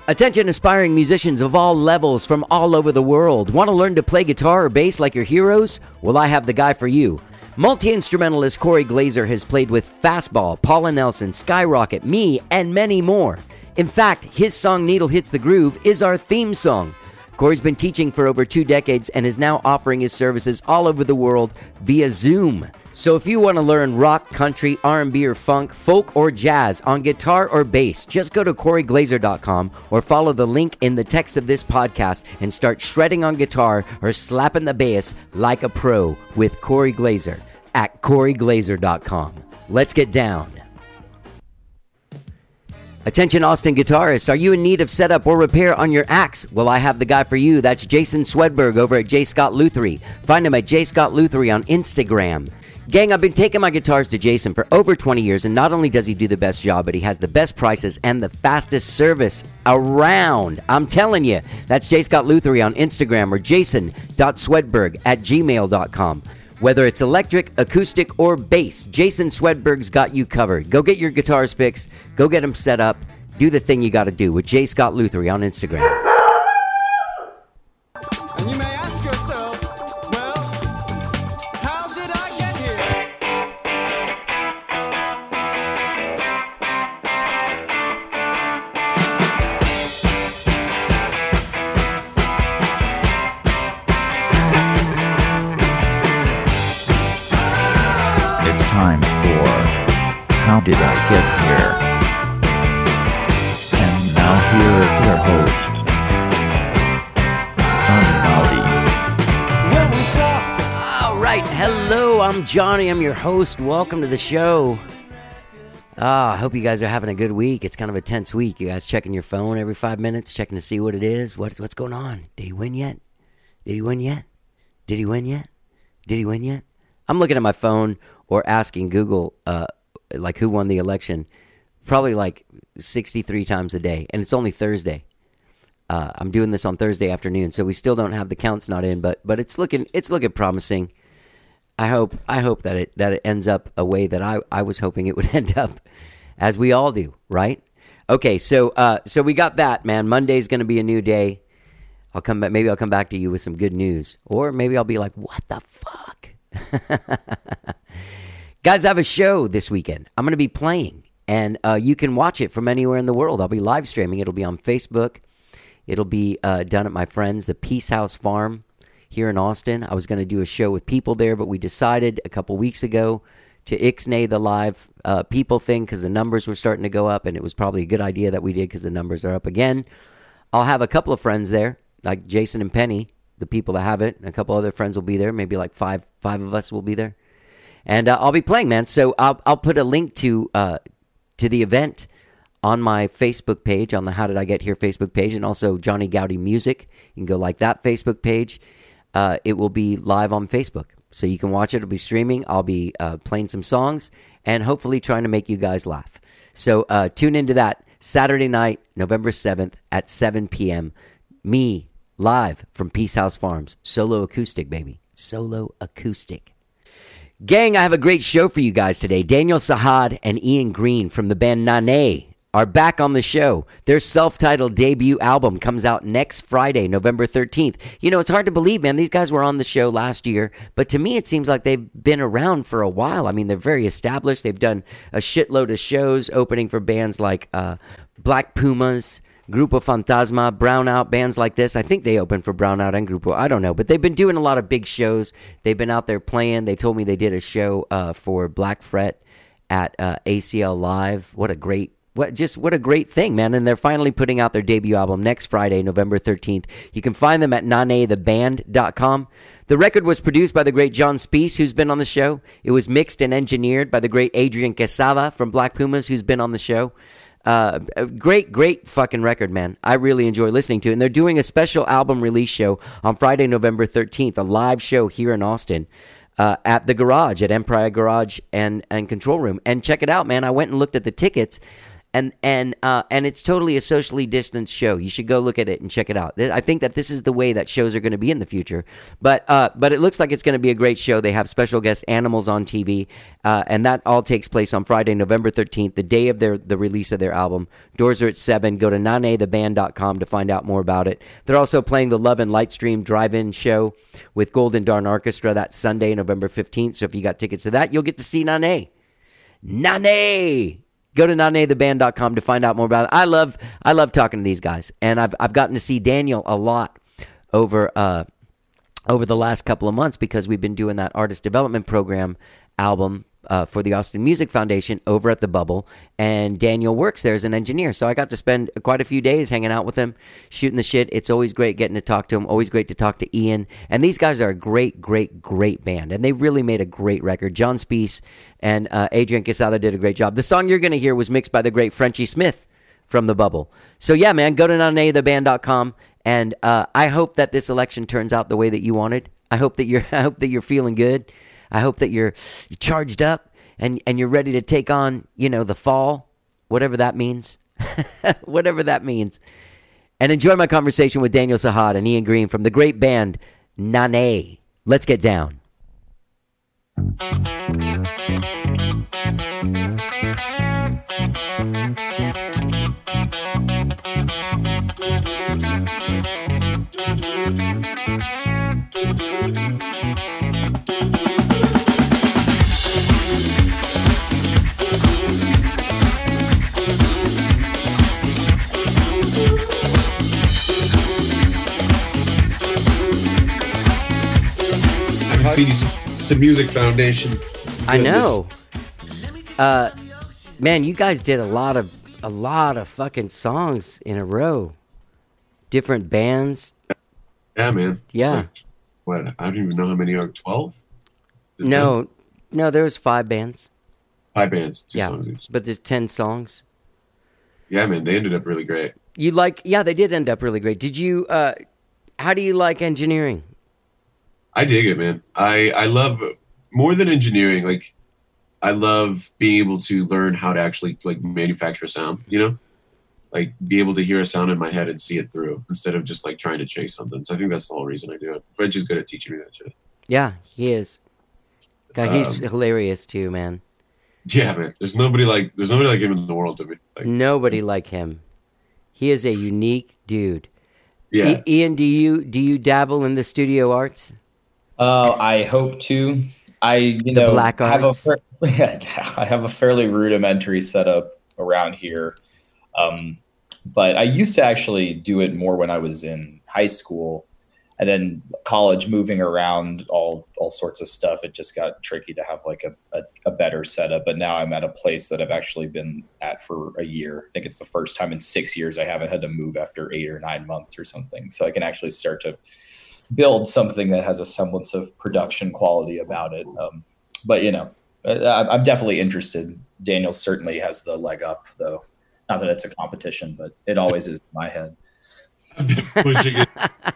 Attention aspiring musicians of all levels from all over the world. Want to learn to play guitar or bass like your heroes? Well, I have the guy for you. Multi-instrumentalist Corey Glaser has played with Fastball, Paula Nelson, Skyrocket, me, and many more. In fact, his song Needle Hits the Groove is our theme song. Corey's been teaching for over 2 decades and is now offering his services all over the world via Zoom. So if you want to learn rock, country, R&B or funk, folk or jazz on guitar or bass, just go to CoreyGlaser.com or follow the link in the text of this podcast and start shredding on guitar or slapping the bass like a pro with Corey Glaser at CoreyGlaser.com. Let's get down. Attention Austin guitarists, are you in need of setup or repair on your axe? Well, I have the guy for you. That's Jason Swedberg over at J. Scott Luthery. Find him at J. Scott Luthery on Instagram. Gang, I've been taking my guitars to Jason for over 20 years, and not only does he do the best job, but he has the best prices and the fastest service around. I'm telling you, that's J. Scott Luthery on Instagram or jason.swedberg@gmail.com. Whether it's electric, acoustic, or bass, Jason Swedberg's got you covered. Go get your guitars fixed. Go get them set up. Do the thing you got to do with J. Scott Luthery on Instagram. And you may ask yourself, well, how did I get here? It's time for How Did I Get Here? And now here is your host, Johnny Maldi. When we talked, All right, hello, I'm Johnny. I'm your host. Welcome to the show. I hope you guys are having a good week. It's kind of a tense week. You guys checking your phone every 5 minutes, checking to see what it is. What's going on? Did he win yet? Did he win yet? Did he win yet? Did he win yet? I'm looking at my phone or asking Google, like, who won the election, probably like 63 times a day, and it's only Thursday. I'm doing this on Thursday afternoon, so we still don't have the counts not in, but it's looking promising. I hope that it ends up a way that I was hoping it would end up, as we all do, right? Okay, so we got that, man. Monday's going to be a new day. Maybe I'll come back to you with some good news, or maybe I'll be like, what the fuck? Guys, I have a show this weekend. I'm going to be playing, and you can watch it from anywhere in the world. I'll be live streaming. It'll be on Facebook. It'll be done at my friends, the Peace House Farm here in Austin. I was going to do a show with people there, but we decided a couple weeks ago to ixnay the live people thing because the numbers were starting to go up, and it was probably a good idea that we did because the numbers are up again. I'll have a couple of friends there, like Jason and Penny, the people that have it, and a couple other friends will be there. Maybe like five of us will be there. And I'll be playing, man. So I'll put a link to the event on my Facebook page, on the How Did I Get Here Facebook page, and also Johnny Gowdy Music. You can go like that Facebook page. It will be live on Facebook, so you can watch it. It'll be streaming. I'll be playing some songs and hopefully trying to make you guys laugh. So tune into that Saturday night, November 7th at 7 p.m. Me, live from Peace House Farms. Solo acoustic, baby. Solo acoustic. Gang, I have a great show for you guys today. Daniel Sahad and Ian Green from the band Nane are back on the show. Their self-titled debut album comes out next Friday, November 13th. You know, it's hard to believe, man. These guys were on the show last year, but to me it seems like they've been around for a while. I mean, they're very established. They've done a shitload of shows opening for bands like Black Pumas, Grupo Fantasma, Brownout, bands like this. I think they opened for Brownout and Grupo. I don't know, but they've been doing a lot of big shows. They've been out there playing. They told me they did a show for Black Fret at ACL Live. What a great thing, man. And they're finally putting out their debut album next Friday, November 13th. You can find them at nanetheband.com. The record was produced by the great John Speece, who's been on the show. It was mixed and engineered by the great Adrian Quesada from Black Pumas, who's been on the show. A great fucking record, man. I really enjoy listening to it. And they're doing a special album release show on Friday, November 13th, a live show here in Austin at the Garage, at Empire Garage and Control Room. And check it out, man. I went and looked at the tickets, and it's totally a socially distanced show. You should go look at it and check it out. I think that this is the way that shows are going to be in the future. But it looks like it's going to be a great show. They have special guest animals on TV, and that all takes place on Friday, November 13th, the day of the release of their album. Doors are at 7. Go to nanetheband.com to find out more about it. They're also playing the Love and Lightstream Drive-In show with Golden Dawn Orchestra that Sunday, November 15th. So if you got tickets to that, you'll get to see Nane. Nane! Go to nanetheband.com to find out more about it. I love talking to these guys, and I've gotten to see Daniel a lot over the last couple of months because we've been doing that artist development program album for the Austin Music Foundation over at the Bubble, and Daniel works there as an engineer. So I got to spend quite a few days hanging out with him, shooting the shit. It's always great getting to talk to him. Always great to talk to Ian. And these guys are a great, great, great band, and they really made a great record. John Speece and Adrian Quesada did a great job. The song you're going to hear was mixed by the great Frenchie Smith from the Bubble. So yeah, man, go to nanetheband.com, and I hope that this election turns out the way that you wanted. I hope that you're feeling good. I hope that you're charged up and you're ready to take on, the fall, whatever that means. Whatever that means. And enjoy my conversation with Daniel Sahad and Ian Green from the great band Nane. Let's get down. It's a music foundation. I know. Man, you guys did a lot of fucking songs in a row. Different bands. Yeah, man. Yeah. Like, what? I don't even know how many are. 12? No, there was 5 bands. 5 bands. 2 Yeah, songs each. but there's 10 songs. Yeah, man. They ended up really great. Yeah, they did end up really great. Did you? How do you like engineering? I dig it, man. I love more than engineering. Like, I love being able to learn how to actually manufacture a sound. Like be able to hear a sound in my head and see it through instead of just trying to chase something. So I think that's the whole reason I do it. French is good at teaching me that shit. Yeah, he is. God, he's hilarious too, man. Yeah, man. There's nobody like him in the world to me. Nobody like him. He is a unique dude. Yeah. Ian, do you dabble in the studio arts? I hope to. I black arts. I have a fairly rudimentary setup around here, but I used to actually do it more when I was in high school, and then college, moving around all sorts of stuff. It just got tricky to have a better setup. But now I'm at a place that I've actually been at for a year. I think it's the first time in 6 years I haven't had to move after 8 or 9 months or something. So I can actually start to build something that has a semblance of production quality about it. But I'm definitely interested. Daniel certainly has the leg up, though. Not that it's a competition, but it always is in my head. I've been pushing it.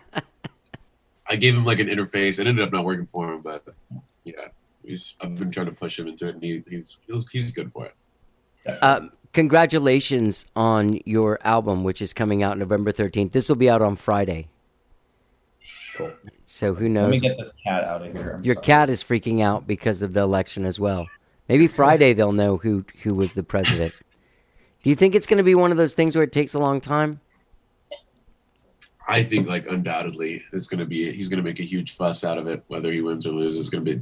I gave him an interface. It ended up not working for him, but yeah, I've been trying to push him into it, and he's good for it. Congratulations on your album, which is coming out November 13th. This will be out on Friday. Cool. So who knows? Let me get this cat out of here. Your cat is freaking out because of the election as well. Maybe Friday they'll know who was the president. Do you think it's going to be one of those things where it takes a long time? I think undoubtedly he's going to make a huge fuss out of it, whether he wins or loses. It's going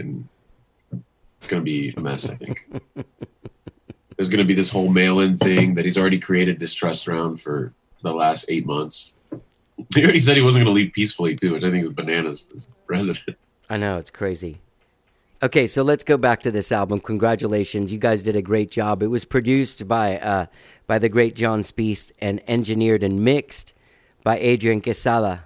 to be a mess, I think. There's going to be this whole mail-in thing that he's already created distrust around for the last 8 months. He already said he wasn't going to leave peacefully, too, which I think is bananas as president. I know, it's crazy. Okay, so let's go back to this album. Congratulations. You guys did a great job. It was produced by the great John Speece and engineered and mixed by Adrian Quesada.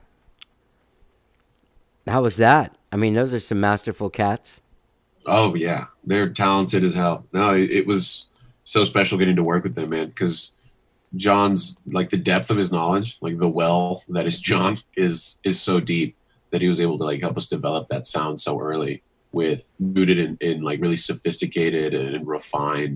How was that? I mean, those are some masterful cats. Oh, yeah. They're talented as hell. No, it was so special getting to work with them, man, because John's the depth of his knowledge, the well that is John is so deep that he was able to help us develop that sound so early, with rooted in really sophisticated and refined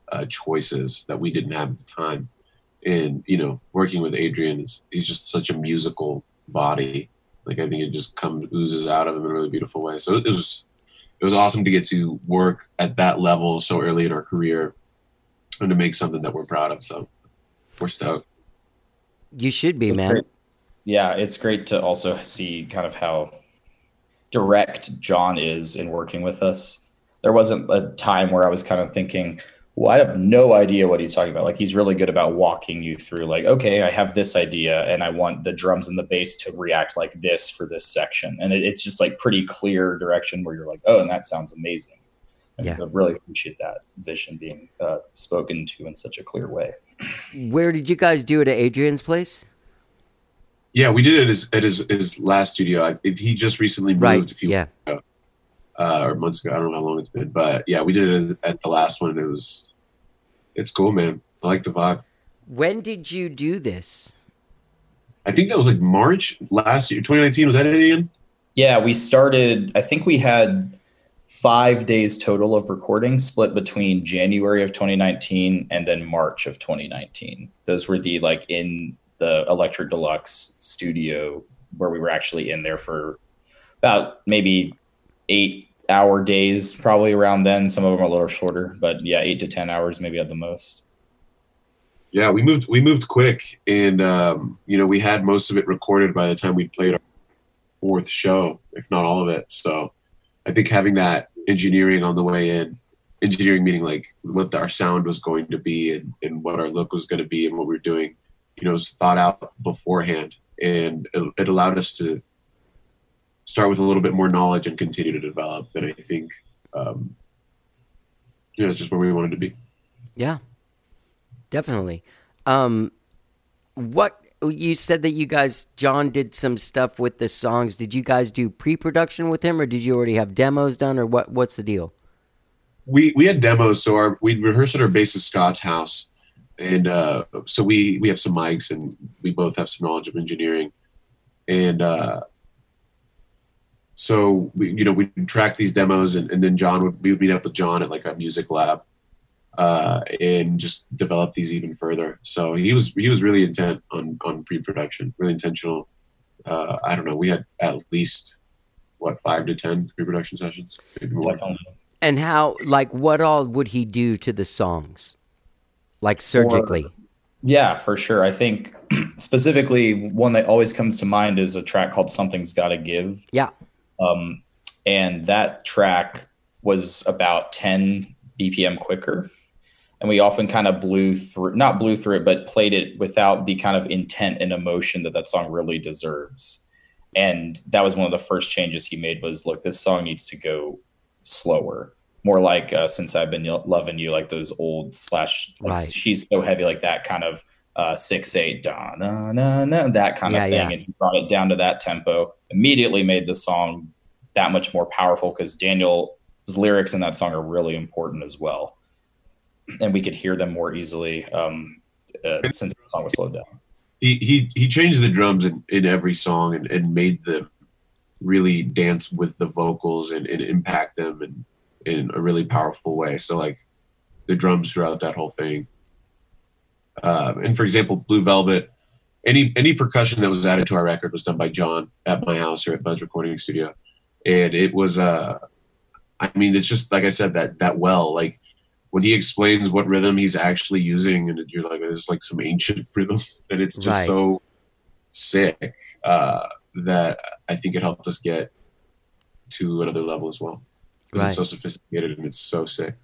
choices that we didn't have at the time. And working with Adrian, he's just such a musical body. Like I think it just oozes out of him in a really beautiful way. So it was awesome to get to work at that level so early in our career and to make something that we're proud of. So we're stoked. You should be, It's man. great. Yeah, it's great to also see kind of how direct John is in working with us. There wasn't a time where I was kind of thinking, well, I have no idea what he's talking about. Like, he's really good about walking you through, like, okay, I have this idea and I want the drums and the bass to react like this for this section. And it's just like pretty clear direction where you're like, oh, and that sounds amazing. And Yeah. I really appreciate that vision being spoken to in such a clear way. Where did you guys do it, at Adrian's place? Yeah, we did it at his last studio. He just recently moved Right. a few Yeah. or months ago. I don't know how long it's been, but yeah, we did it at the last one. And it's cool, man. I like the vibe. When did you do this? I think that was like March last year, 2019. Was that it again? Yeah, we started, I think we had 5 days total of recording split between January of 2019 and then March of 2019. Those were the like in the Electric Deluxe studio where we were actually in there for about maybe 8-hour days, probably around then. Some of them are a little shorter, but yeah, 8 to 10 hours maybe at the most. Yeah, we moved quick, and we had most of it recorded by the time we played our fourth show, if not all of it. So I think having that engineering on the way in, engineering meaning like what our sound was going to be and what our look was going to be and what we were doing, was thought out beforehand, and it allowed us to start with a little bit more knowledge and continue to develop. And I think, it's just where we wanted to be. Yeah, definitely. What you said that you guys, John did some stuff with the songs. Did you guys do pre-production with him, or did you already have demos done, or what's the deal? We had demos, so we rehearsed at our bassist Scott's house, and so we have some mics, and we both have some knowledge of engineering, and so we track these demos, and then we would meet up with John at like a music lab, and just develop these even further. So he was really intent on pre-production, really intentional. I don't know, we had at least 5 to 10 pre-production sessions, maybe more. Definitely. And how, like, what all would he do to the songs, like surgically? Yeah, for sure. I think specifically one that always comes to mind is a track called Something's Gotta Give. Yeah. And that track was about 10 BPM quicker. And we often kind of not blew through it, but played it without the kind of intent and emotion that song really deserves. And that was one of the first changes he made was, look, this song needs to go slower. More like Since I've Been Loving You, like those old Right. She's So Heavy, like that kind of 6/8, da, na, na, na, that kind of thing. Yeah. And he brought it down to that tempo, immediately made the song that much more powerful because Daniel's lyrics in that song are really important as well. And we could hear them more easily since the song was slowed down. He changed the drums in every song and made them really dance with the vocals and impact them in a really powerful way. So like the drums throughout that whole thing. And for example, Blue Velvet, any percussion that was added to our record was done by John at my house or at Buzz Recording Studio. And it was, it's just, like I said, that like when he explains what rhythm he's actually using, and you're like, it's like some ancient rhythm, and it's just Right. so sick that I think it helped us get to another level as well. Because Right. it's so sophisticated and it's so sick.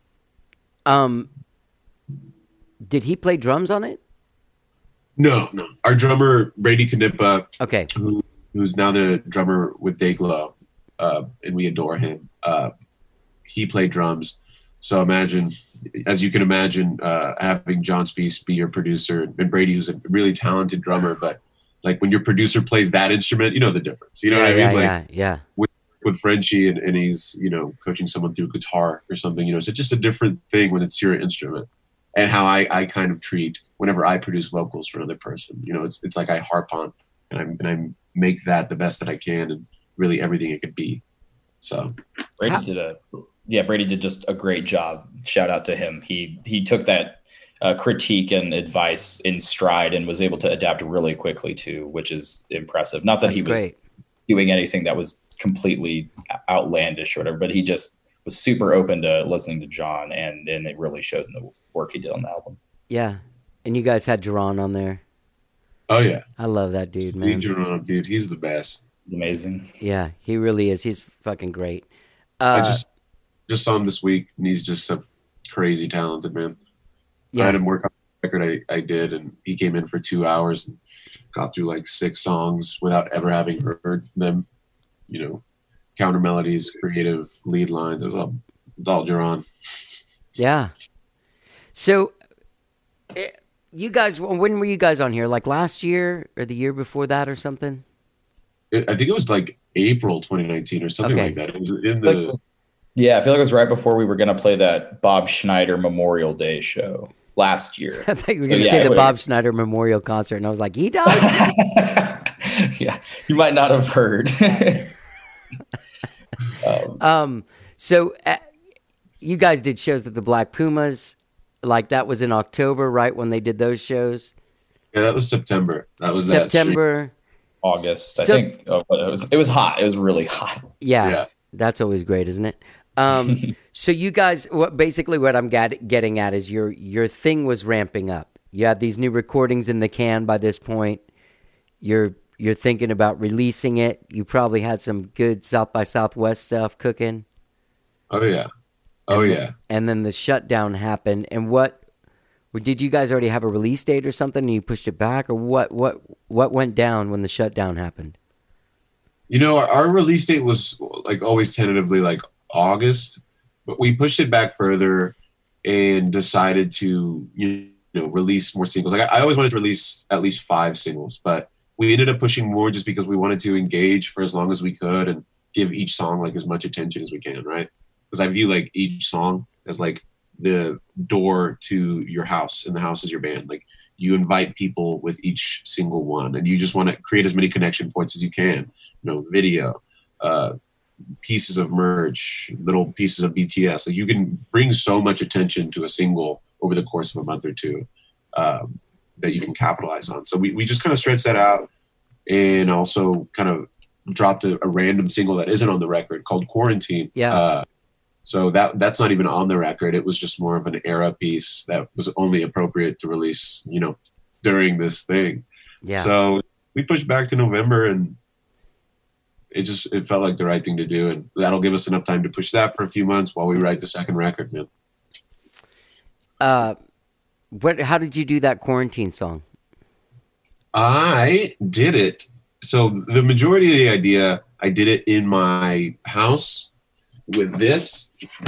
Did he play drums on it? No. Our drummer, Brady Kanipa, Okay. who's now the drummer with Dayglow, and we adore him. He played drums. So as you can imagine, having John Speece be your producer and Brady, who's a really talented drummer, but like when your producer plays that instrument, you know the difference. You know what I mean? Like Yeah. with Frenchie and he's, coaching someone through guitar or something, so just a different thing when it's your instrument. And how I kind of treat whenever I produce vocals for another person. It's like I harp on and I make that the best that I can and really everything it could be. So Brady did a yeah, Brady did just a great job. Shout out to him. He took that critique and advice in stride and was able to adapt really quickly too, which is impressive. Not that That's he was great. doing anything that was completely outlandish or whatever, but he just was super open to listening to John, and it really showed in the work he did on the album. Yeah. And you guys had Duran on there. Oh yeah, I love that dude, man. dude, he's the best. It's amazing. Yeah, he really is. He's fucking great. I just saw him this week, and he's just so crazy talented, man. Yeah. I had him work on the record I did, and he came in for 2 hours and got through like 6 songs without ever having heard them. You know, counter melodies, creative lead lines. It was all Duran. Yeah. So, you guys, when were you guys on here? Like last year or the year before that or something? I think it was like April 2019 or something Okay. like that. It was in the. Yeah, I feel like it was right before we were going to play that Bob Schneider Memorial Day show last year. I thought you were So, going to yeah, say it the would've- Bob Schneider Memorial Concert, and I was like, he died? Yeah, you might not have heard. So, you guys did shows at the Black Pumas. Like, that was in October, right, when they did those shows? Yeah, that was September. That was that. September. August, I So- think. Oh, but it was hot. It was really hot. Yeah, Yeah. that's always great, isn't it? So you guys, basically what I'm getting at is your thing was ramping up. You had these new recordings in the can by this point. You're thinking about releasing it. You probably had some good South by Southwest stuff cooking. Oh yeah. Oh yeah. And then the shutdown happened. And what did you guys already have a release date or something? And you pushed it back, or what went down when the shutdown happened? You know, our release date was like always tentatively like August, but we pushed it back further and decided to release more singles. Like I always wanted to release at least 5 singles, but we ended up pushing more just because we wanted to engage for as long as we could and give each song like as much attention as we can, right? Because I view like each song as like the door to your house, and the house is your band. Like you invite people with each single one, and you just want to create as many connection points as you can. Video, pieces of merch, little pieces of BTS. Like you can bring so much attention to a single over the course of a month or two that you can capitalize on. So we just kind of stretched that out, and also kind of dropped a random single that isn't on the record called Quarantine. Yeah. So that's not even on the record. It was just more of an era piece that was only appropriate to release, during this thing. Yeah. So we pushed back to November, and it felt like the right thing to do, and that'll give us enough time to push that for a few months while we write the second record, man. How did you do that Quarantine song? I did it. So the majority of the idea, I did it in my house with this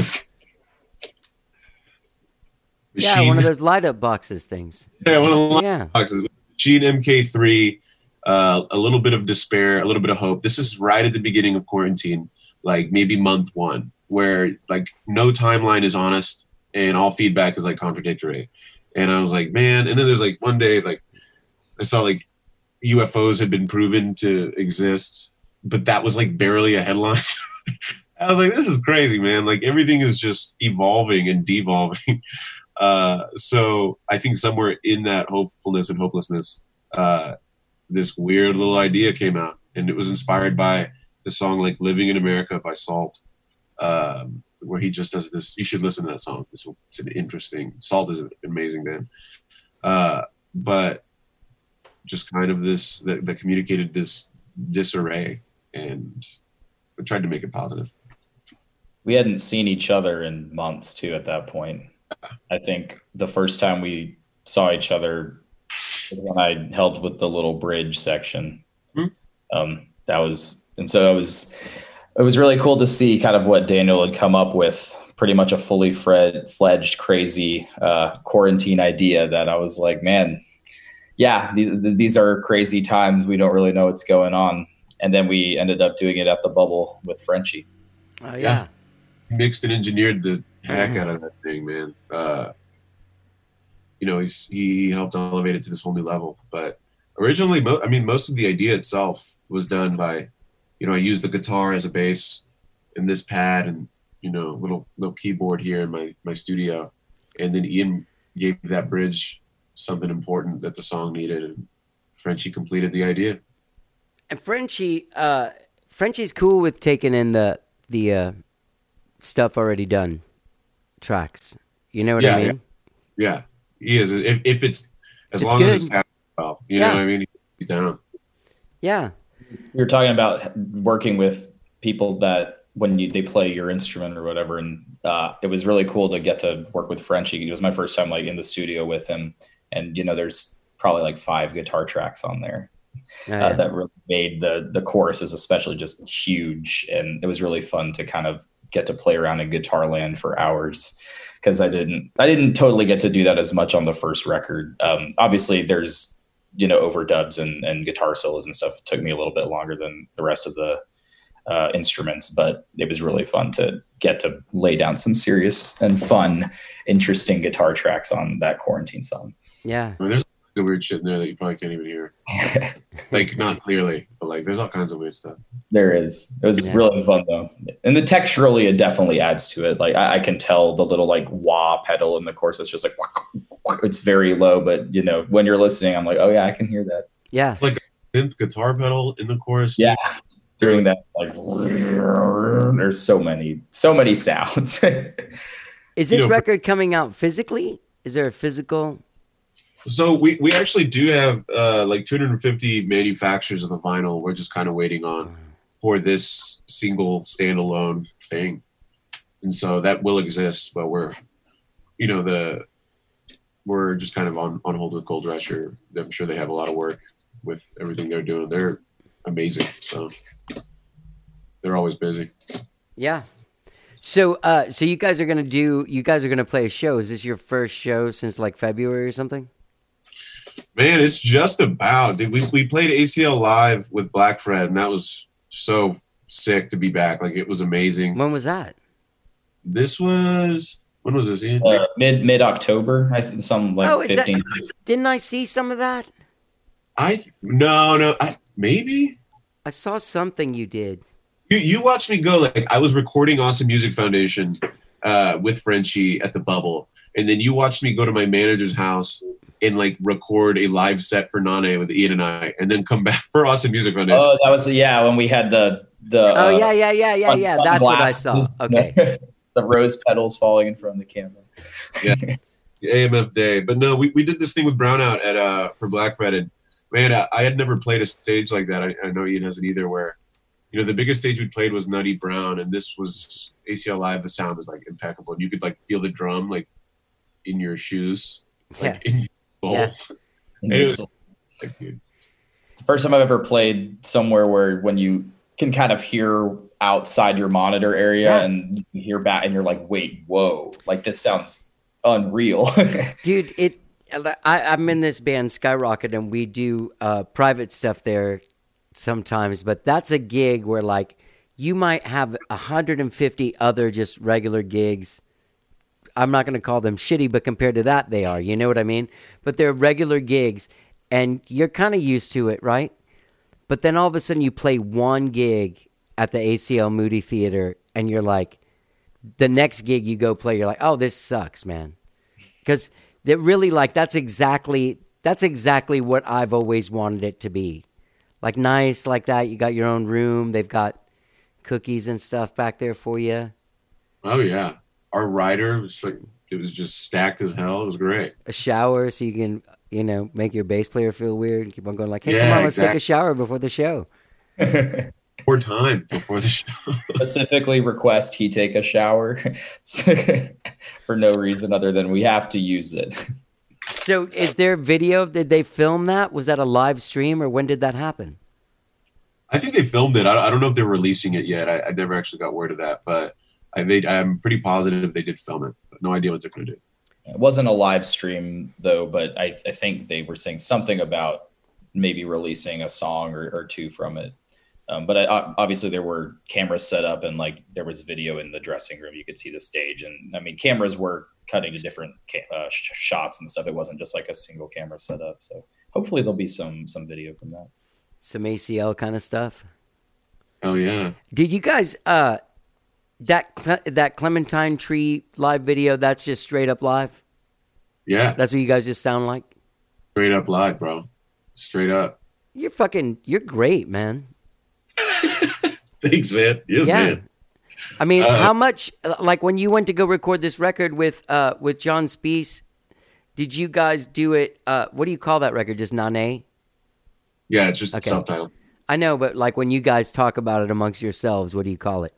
Yeah, one of those light up boxes things. Yeah, one of the Yeah. boxes. Machine MK3, a little bit of despair, a little bit of hope. This is right at the beginning of quarantine, like maybe month 1, where like no timeline is honest and all feedback is like contradictory. And I was like, man. And then there's like one day, like I saw like UFOs had been proven to exist, but that was like barely a headline. I was like, this is crazy, man. Like everything is just evolving and devolving. So I think somewhere in that hopefulness and hopelessness, this weird little idea came out, and it was inspired by the song like Living in America by Salt, where he just does this. You should listen to that song. It's an interesting, Salt is an amazing band. But just kind of this, that communicated this disarray, and I tried to make it positive. We hadn't seen each other in months too at that point. I think the first time we saw each other was when I helped with the little bridge section. It was really cool to see kind of what Daniel had come up with, pretty much a fully fledged crazy quarantine idea that I was like, man, yeah, these are crazy times. We don't really know what's going on. And then we ended up doing it at the Bubble with Frenchie. Oh, yeah. Mixed and engineered the heck out of that thing, man. He helped elevate it to this whole new level. But originally, most of the idea itself was done by, I used the guitar as a bass and this pad, and little keyboard here in my studio, and then Ian gave that bridge something important that the song needed, and Frenchie completed the idea. And Frenchie's cool with taking in the stuff already done tracks. You know what I mean? Yeah, he is. If it's as It's long good. as it's happening well, you know what I mean? He's down. Yeah. We were talking about working with people that when they play your instrument or whatever, and it was really cool to get to work with Frenchie. It was my first time like in the studio with him, and there's probably like 5 guitar tracks on there. That really made the choruses especially just huge, and it was really fun to kind of get to play around in guitar land for hours, because I didn't totally get to do that as much on the first record. Obviously there's overdubs and guitar solos and stuff. It took me a little bit longer than the rest of the instruments, but it was really fun to get to lay down some serious and fun, interesting guitar tracks on that Quarantine song. Yeah. I mean, there's the weird shit in there that you probably can't even hear. Like, not clearly, but like there's all kinds of weird stuff. There is. It was really fun though, and the texturally it definitely adds to it. Like I can tell the little like wah pedal in the chorus. It's just like it's very low, but when you're listening, I'm like, oh yeah, I can hear that. Yeah. Like a synth guitar pedal in the chorus. Yeah, doing that like there's so many sounds. Is this record coming out physically? Is there a physical? So we actually do have like 250 manufacturers of the vinyl. We're just kind of waiting on for this single standalone thing, and so that will exist. But we're just kind of on hold with Gold Rush. I'm sure they have a lot of work with everything they're doing. They're amazing, so they're always busy. Yeah. So you guys are gonna play a show. Is this your first show since like February or something? Man, it's just about. Dude, we played ACL live with Black Fred, and that was so sick to be back. Like, it was amazing. When was that? When was this, Ian? Mid October, I think, some like 15. Didn't I see some of that? Maybe I saw something you did. you watched me go. Like, I was recording Awesome Music Foundation with Frenchie at the Bubble, and then you watched me go to my manager's house and like record a live set for Nane with Ian and I, and then come back for Awesome Music Foundation. Oh, that was when we had the yeah. That's what I saw. Okay. The rose petals falling in front of the camera. Yeah. AMF Day. But no, we did this thing with Brownout at for Black Fred, and man, I had never played a stage like that. I know Ian hasn't either, where the biggest stage we played was Nutty Brown, and this was ACL Live. The sound was like impeccable, and you could like feel the drum like in your shoes, like in your soul. Yeah. And it was like, dude. The first time I've ever played somewhere where when you can kind of hear outside your monitor area and you hear back and you're like, wait, whoa, like this sounds unreal. Dude, I'm in this band Skyrocket, and we do private stuff there sometimes, but that's a gig where like you might have 150 other just regular gigs. I'm not going to call them shitty, but compared to that, they are. You know what I mean? But they're regular gigs, and you're kind of used to it, right? But then all of a sudden you play one gig at the ACL Moody Theater, and you're like, the next gig you go play, you're like, oh, this sucks, man. Because that really, like, that's exactly what I've always wanted it to be. Like, nice like that. You got your own room. They've got cookies and stuff back there for you. Oh, yeah. Our rider was like, it was just stacked as hell. It was great. A shower so you can, make your bass player feel weird and keep on going like, hey, come on, let's take a shower before the show. More time before the show. Specifically request he take a shower for no reason other than we have to use it. So is there video? Did they film that? Was that a live stream, or when did that happen? I think they filmed it. I don't know if they're releasing it yet. I never actually got word of that, but I'm pretty positive they did film it. But no idea what they're going to do. It wasn't a live stream, though, but I think they were saying something about maybe releasing a song or two from it. But obviously there were cameras set up, and like there was video in the dressing room. You could see the stage, and I mean cameras were cutting to different shots and stuff. It wasn't just like a single camera setup. So hopefully there'll be some video from that. Some ACL kind of stuff. Oh yeah. Did you guys? that Clementine Tree live video, that's just straight up live? Yeah, That's what you guys just sound like? straight up live, bro. Straight up. You're great, man. Thanks, man. You're the Yeah. man. I mean, how much, like when you went to go record this record with John Spees, did you guys do it, what do you call that record? Just Nane? Yeah, it's just Okay. subtitle. I know, but like when you guys talk about it amongst yourselves, what do you call it?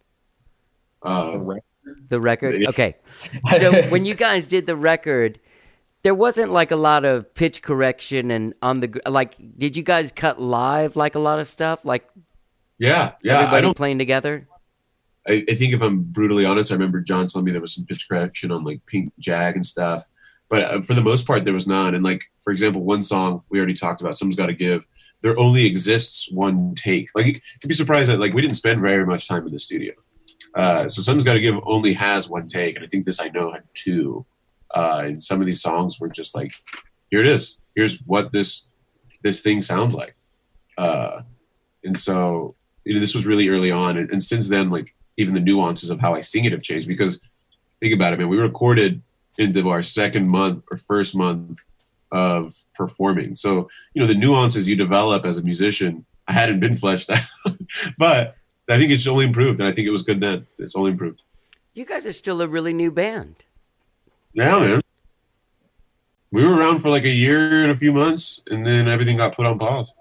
The record? Yeah. Okay. So when you guys did the record, there wasn't like a lot of pitch correction and like, did you guys cut live like a lot of stuff? Like Yeah. everybody playing together? I think if I'm brutally honest, I remember John telling me there was some pitch correction on like Pink Jag and stuff, but for the most part there was none. And like, for example, one song we already talked about, Someone's Gotta Give, there only exists one take. Like, you'd be surprised that like we didn't spend very much time in the studio. So Someone's Gotta Give only has one take, and I think This I Know had two. And some of these songs were just like, here it is. Here's what this thing sounds like. And so, you know, this was really early on, and since then, like, even the nuances of how I sing it have changed. Because think about it, man, we recorded into our second month or first month of performing. So, you know, the nuances you develop as a musician, I hadn't been fleshed out, but I think it's only improved, and I think it was good then. It's only improved. You guys are still a really new band. Yeah, man. We were around for like a year and a few months, and then everything got put on pause.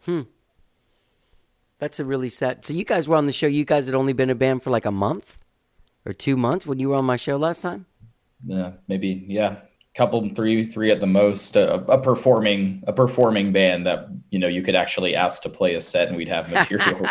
That's a really sad. So you guys were on the show. You guys had only been a band for like a month or 2 months when you were on my show last time? Yeah, maybe. Yeah, couple, three at the most. A performing band that, you know, you could actually ask to play a set and we'd have material.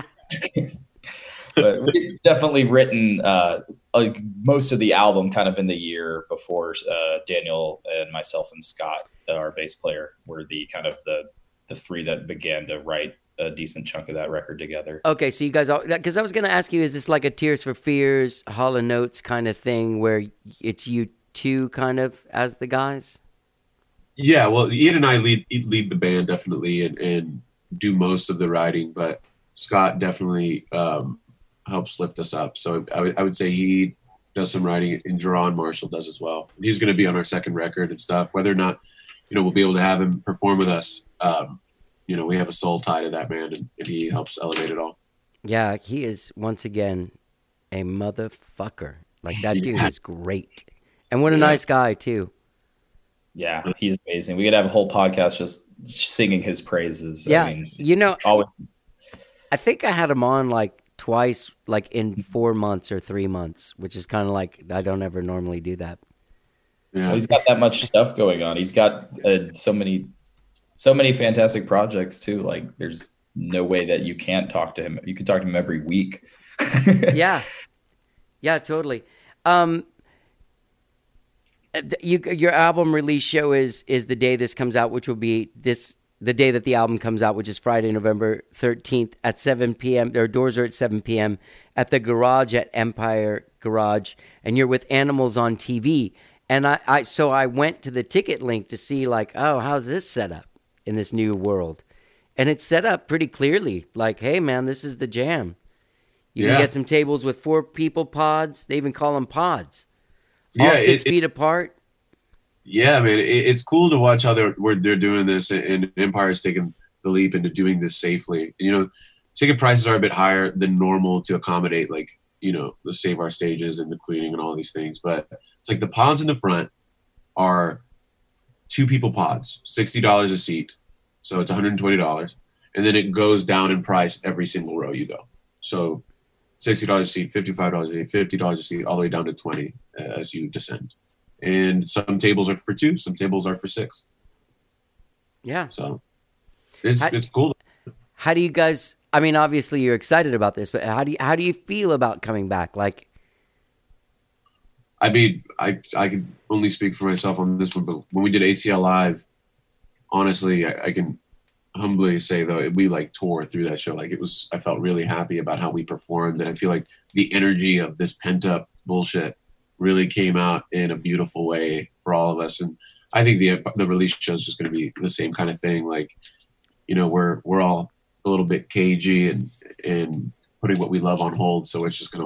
But we've definitely written like most of the album kind of in the year before Daniel and myself and Scott, our bass player, were the kind of the three that began to write a decent chunk of that record together. Okay, so you guys all, because I was going to ask you, is this like a Tears for Fears, Hall & Oates kind of thing where it's you two kind of as the guys? Yeah, well, Ian and I lead the band definitely, and do most of the writing, but Scott definitely helps lift us up. So I would say he does some writing, and Jerron Marshall does as well. He's going to be on our second record and stuff. Whether or not, you know, we'll be able to have him perform with us, you know, we have a soul tie to that band, and he helps elevate it all. Yeah, he is once again a motherfucker. Like that dude is great, and what a nice guy too. Yeah, he's amazing. We could have a whole podcast just singing his praises. Yeah, I mean, you know, always. I think I had him on like twice, like in 4 months or 3 months, which is kind of like I don't ever normally do that. Yeah, Well, he's got that much stuff going on. He's got so many fantastic projects too. Like, there's no way that you can't talk to him. You can talk to him every week. Yeah, totally. Your album release show is the day this comes out, which will be the day that the album comes out, which is Friday, November 13th at 7 p.m. Their doors are at 7 p.m. at the Garage at Empire Garage, and you're with Animals on TV. And so I went to the ticket link to see like, oh, how's this set up in this new world? And it's set up pretty clearly. Like, hey, man, this is the jam. You can get some tables with 4 people pods. They even call them pods. All 6 feet apart. Yeah, man, it's cool to watch how they're doing this, and Empire's taking the leap into doing this safely. You know, ticket prices are a bit higher than normal to accommodate, like, you know, the Save Our Stages and the cleaning and all these things. But it's like the pods in the front are 2 people pods, $60 a seat, so it's $120, and then it goes down in price every single row you go. So $60 a seat, $55 a seat, $50 a seat, all the way down to $20 as you descend. And some tables are for 2, some tables are for 6. Yeah. So it's cool. How do you guys? I mean, obviously you're excited about this, but how do you feel about coming back? Like, I mean, I can only speak for myself on this one, but when we did ACL Live, honestly, I can humbly say though we like tore through that show. Like, I felt really happy about how we performed, and I feel like the energy of this pent up bullshit really came out in a beautiful way for all of us. And I think the release show is just going to be the same kind of thing. Like, you know, we're all a little bit cagey and putting what we love on hold. So it's just going to like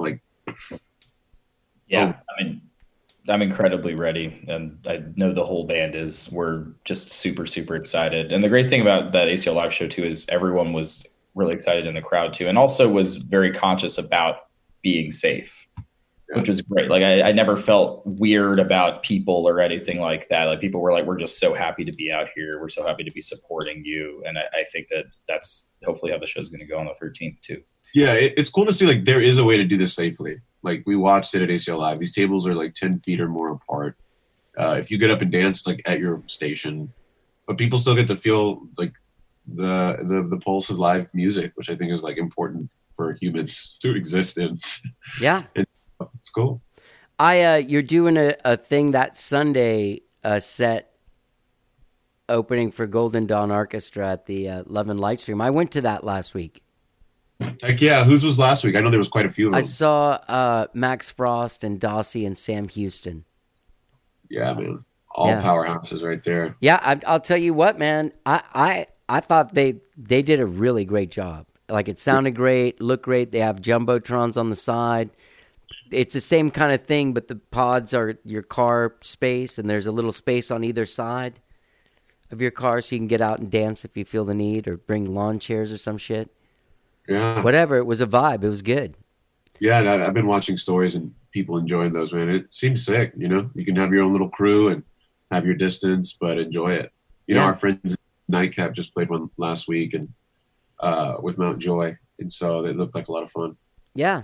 Yeah, I mean, I'm incredibly ready, and I know the whole band is. We're just super, super excited. And the great thing about that ACL Live show too is everyone was really excited in the crowd too, and also was very conscious about being safe, which was great. Like I never felt weird about people or anything like that. Like people were like, "We're just so happy to be out here. We're so happy to be supporting you." And I think that's hopefully how the show's going to go on the 13th too. Yeah, it's cool to see like there is a way to do this safely. Like we watched it at ACL Live. These tables are like 10 feet or more apart. If you get up and dance, it's like at your station, but people still get to feel like the pulse of live music, which I think is like important for humans to exist in. Yeah, It's cool. You're doing a thing that Sunday, set opening for Golden Dawn Orchestra at the Love and Light Stream. I went to that last week. Heck yeah, whose was last week? I know there was quite a few of them. I saw Max Frost and Dossie and Sam Houston. Yeah, man, all Yeah. powerhouses right there. Yeah, I'll tell you what, man. I thought they did a really great job. Like it sounded great, looked great. They have jumbotrons on the side. It's the same kind of thing, but the pods are your car space, and there's a little space on either side of your car, so you can get out and dance if you feel the need, or bring lawn chairs or some shit. Yeah, Whatever. It was a vibe. It was good. yeah. And I've been watching stories and people enjoying those. Man, it seems sick. You know, you can have your own little crew and have your distance, but enjoy it. You know, Yeah. our friends Nightcap just played one last week, and with Mount Joy, and so they looked like a lot of fun. Yeah.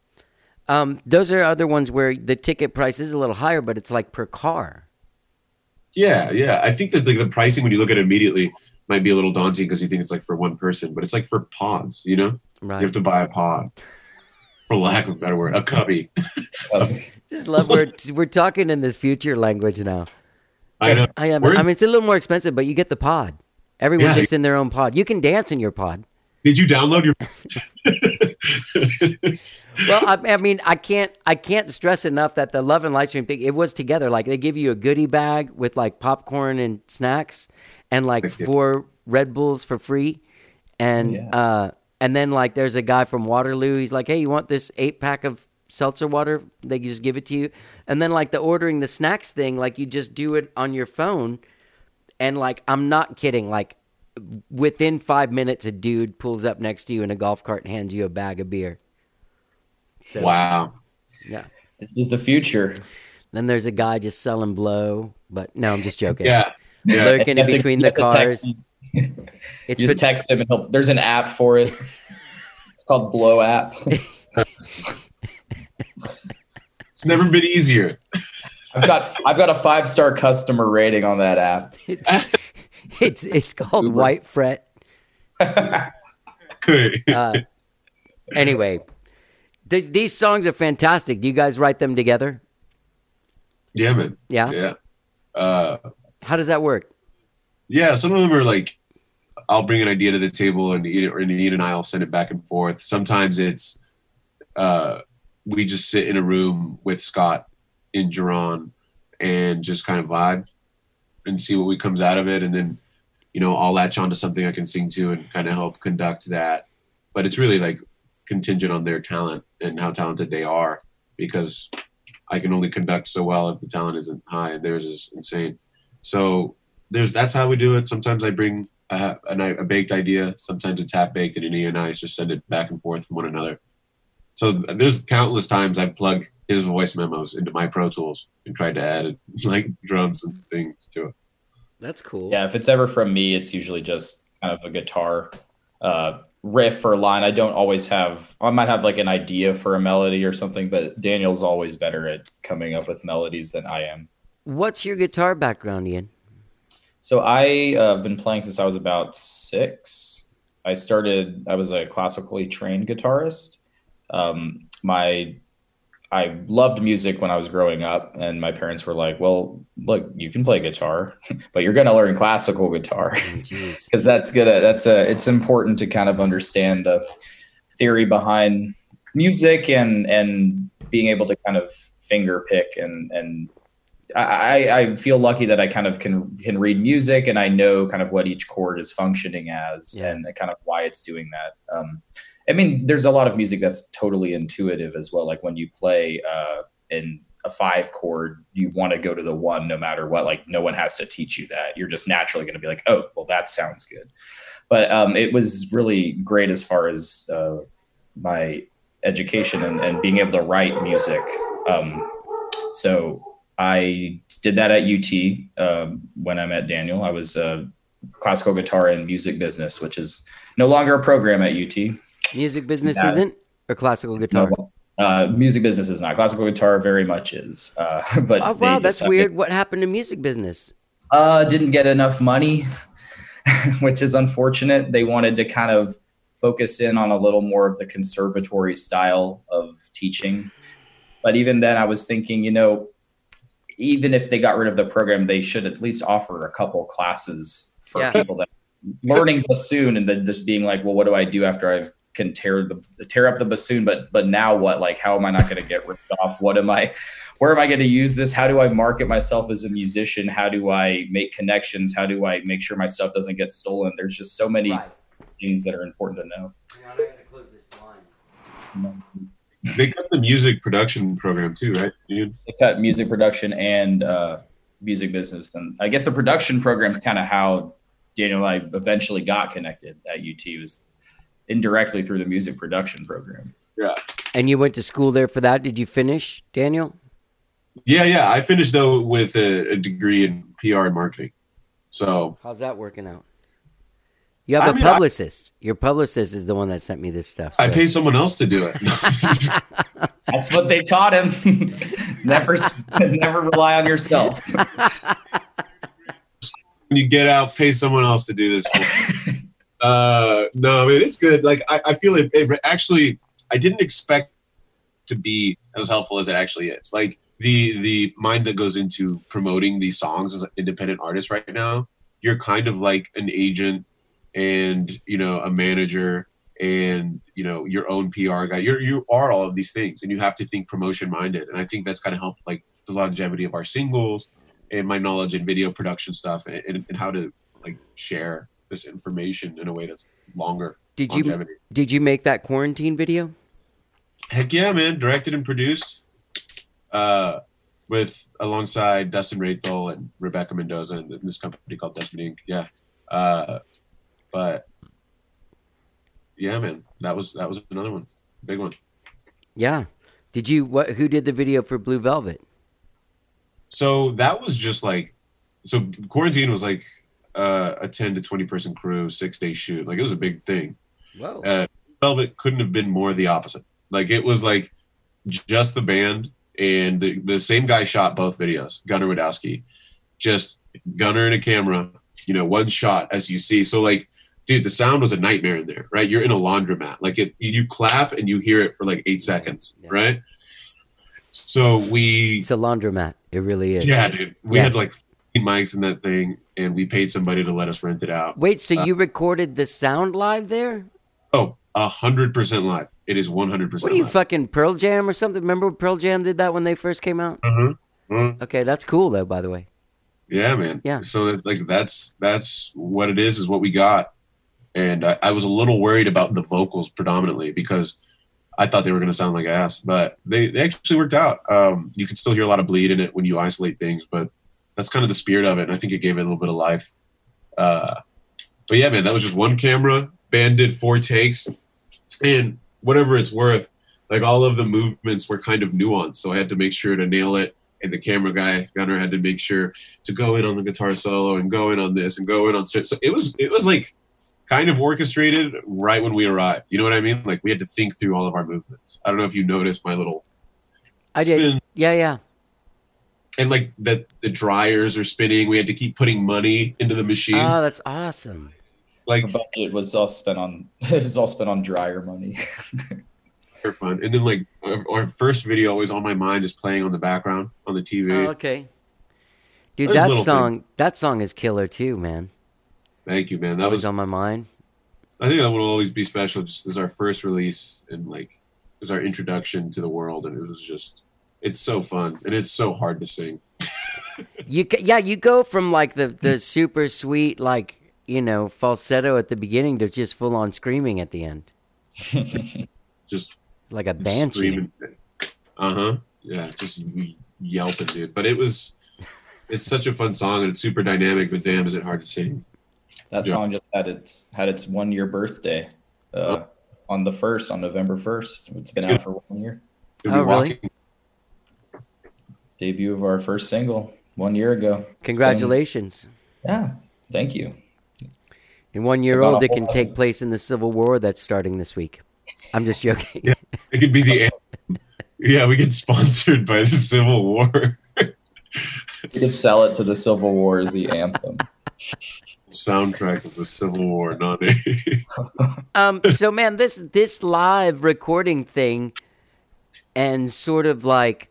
Those are other ones where the ticket price is a little higher, but it's like per car. Yeah, yeah. I think that the pricing when you look at it immediately might be a little daunting because you think it's like for one person, but it's like for pods. You know, Right. you have to buy a pod, for lack of a better word, a cubby. Just love we're talking in this future language now. I know. I am. We're- I mean, it's a little more expensive, but you get the pod. Everyone's Yeah. just in their own pod. You can dance in your pod. Did you download your? Well, I mean, I can't stress enough that the Love and Light Stream thing, it was together. Like they give you a goodie bag with like popcorn and snacks, and like Thank you. 4 Red Bulls for free, and then like there's a guy from Waterloo. He's like, hey, you want this 8-pack of seltzer water? They just give it to you, and then like the ordering the snacks thing, like you just do it on your phone, and like I'm not kidding, like within 5 minutes, a dude pulls up next to you in a golf cart and hands you a bag of beer. So, Wow. yeah. This is the future. Then there's a guy just selling blow, but no, I'm just joking. Yeah. Yeah. Lurking in between You the have to text cars. him. It's You just text him and there's an app for it. It's called Blow app. It's never been easier. I've got a 5-star customer rating on that app. it's called Uber. White Fret. Good. Anyway, these songs are fantastic. Do you guys write them together? Yeah, man. Yeah. Yeah. How does that work? Yeah, some of them are like, I'll bring an idea to the table and Ian and I will send it back and forth. Sometimes it's, we just sit in a room with Scott in Geron and just kind of vibe and see what comes out of it. And then, you know, I'll latch onto something I can sing to and kind of help conduct that. But it's really like contingent on their talent and how talented they are, because I can only conduct so well if the talent isn't high, and theirs is insane. So that's how we do it. Sometimes I bring a baked idea. Sometimes it's half baked, and Ian and I just send it back and forth from one another. So there's countless times I've plugged his voice memos into my Pro Tools and tried to add like drums and things to it. That's cool. Yeah, if it's ever from me, it's usually just kind of a guitar riff or line. I might have like an idea for a melody or something, but Daniel's always better at coming up with melodies than I am. What's your guitar background, Ian? So I have been playing since I was about 6. I was a classically trained guitarist. I loved music when I was growing up, and my parents were like, well, look, you can play guitar, but you're going to learn classical guitar. Jeez. Because it's important to kind of understand the theory behind music and being able to kind of finger pick and I feel lucky that I kind of can read music, and I know kind of what each chord is functioning as and kind of why it's doing that. I mean, there's a lot of music that's totally intuitive as well. Like when you play in a 5 chord, you want to go to the 1 no matter what. Like no one has to teach you that. You're just naturally going to be like, oh, well, that sounds good. But it was really great as far as my education and being able to write music. So I did that at UT when I met Daniel. I was classical guitar and music business, which is no longer a program at UT. Music business isn't, or classical guitar? No, music business is not. Classical guitar very much is. But Oh, wow, that's weird. What happened to music business? Didn't get enough money, which is unfortunate. They wanted to kind of focus in on a little more of the conservatory style of teaching. But even then, I was thinking, even if they got rid of the program, they should at least offer a couple classes for people that learning bassoon and then just being like, well, what do I do after I can tear up the bassoon? But now what? Like, how am I not going to get ripped off? Where am I going to use this? How do I market myself as a musician? How do I make connections? How do I make sure my stuff doesn't get stolen? There's just so many things that are important to know. Well, I'm going to close this blind. They cut the music production program too, right? They cut music production and music business. And I guess the production program is kind of how Daniel and I eventually got connected at UT, was indirectly through the music production program. Yeah. And you went to school there for that? Did you finish, Daniel? Yeah. I finished though with a degree in PR and marketing. So how's that working out? You have a publicist. Your publicist is the one that sent me this stuff. So. I pay someone else to do it. That's what they taught him. Never rely on yourself. When you get out, pay someone else to do this for you. No, I mean, it's good. Like I feel it actually, I didn't expect to be as helpful as it actually is. Like the mind that goes into promoting these songs as an independent artist right now, you're kind of like an agent and, a manager and, your own PR guy. You are all of these things, and you have to think promotion minded. And I think that's kind of helped like the longevity of our singles and my knowledge in video production stuff and how to like share this information in a way that's longer. Did you make that quarantine video? Heck yeah, man. Directed and produced with alongside Dustin Rathel and Rebecca Mendoza and this company called Desmond Inc. Yeah. But yeah, man, that was another one. Big one. Yeah. Who did the video for Blue Velvet? So that was just like, Quarantine was like a 10 to 20 person crew, 6-day shoot. Like it was a big thing. Whoa. Velvet couldn't have been more the opposite. Like it was like just the band, and the same guy shot both videos, Gunnar Wadowski. Just Gunnar and a camera, one shot as you see. So like, dude, the sound was a nightmare in there, right? You're in a laundromat. Like you clap and you hear it for like 8 seconds, right? So it's a laundromat. It really is. Yeah, dude. We had like mics in that thing, and we paid somebody to let us rent it out. Wait, so you recorded the sound live there? Oh, 100% live. It is 100% What are you, live. fucking Pearl Jam or something? Remember when Pearl Jam did that when they first came out? Okay, that's cool though, by the way. Yeah, man. Yeah. So it's like that's what it is what we got. And I was a little worried about the vocals predominantly because I thought they were going to sound like ass, but they actually worked out. You can still hear a lot of bleed in it when you isolate things, but that's kind of the spirit of it. And I think it gave it a little bit of life. But yeah, man, that was just one camera. Band did 4 takes, and whatever it's worth, like all of the movements were kind of nuanced. So I had to make sure to nail it. And the camera guy, Gunnar, had to make sure to go in on the guitar solo and go in on this and go in on. So it was like kind of orchestrated right when we arrived. You know what I mean? Like we had to think through all of our movements. I don't know if you noticed my little I did. spin. Yeah. And like the dryers are spinning. We had to keep putting money into the machine. Oh, that's awesome. Like The budget was all spent on dryer money. they're fun. And then like our first video always on my mind is playing on the background on the TV. Oh, okay. Dude, There's that little song is killer too, man. Thank you, man. That That was was on my mind. I think that will always be special just as our first release and like it was our introduction to the world, and it was just it's so fun and it's so hard to sing. You go from like the super sweet like falsetto at the beginning to just full on screaming at the end. just Like a banshee. screaming. Yeah, just yelping, dude. But it's such a fun song and it's super dynamic, but damn, is it hard to sing. That Yeah. song just had its 1 year birthday on November 1st. It's been out for 1 year. You'll be Oh, really? walking- Debut of our first single 1 year ago. Congratulations. Yeah, thank you. In 1 year About a old, it whole can lot. take place in the Civil War that's starting this week. I'm just joking. Yeah. It could be the anthem. Yeah, we get sponsored by the Civil War. We could sell it to the Civil War as the anthem. Soundtrack of the Civil War, not a. So man, this live recording thing and sort of like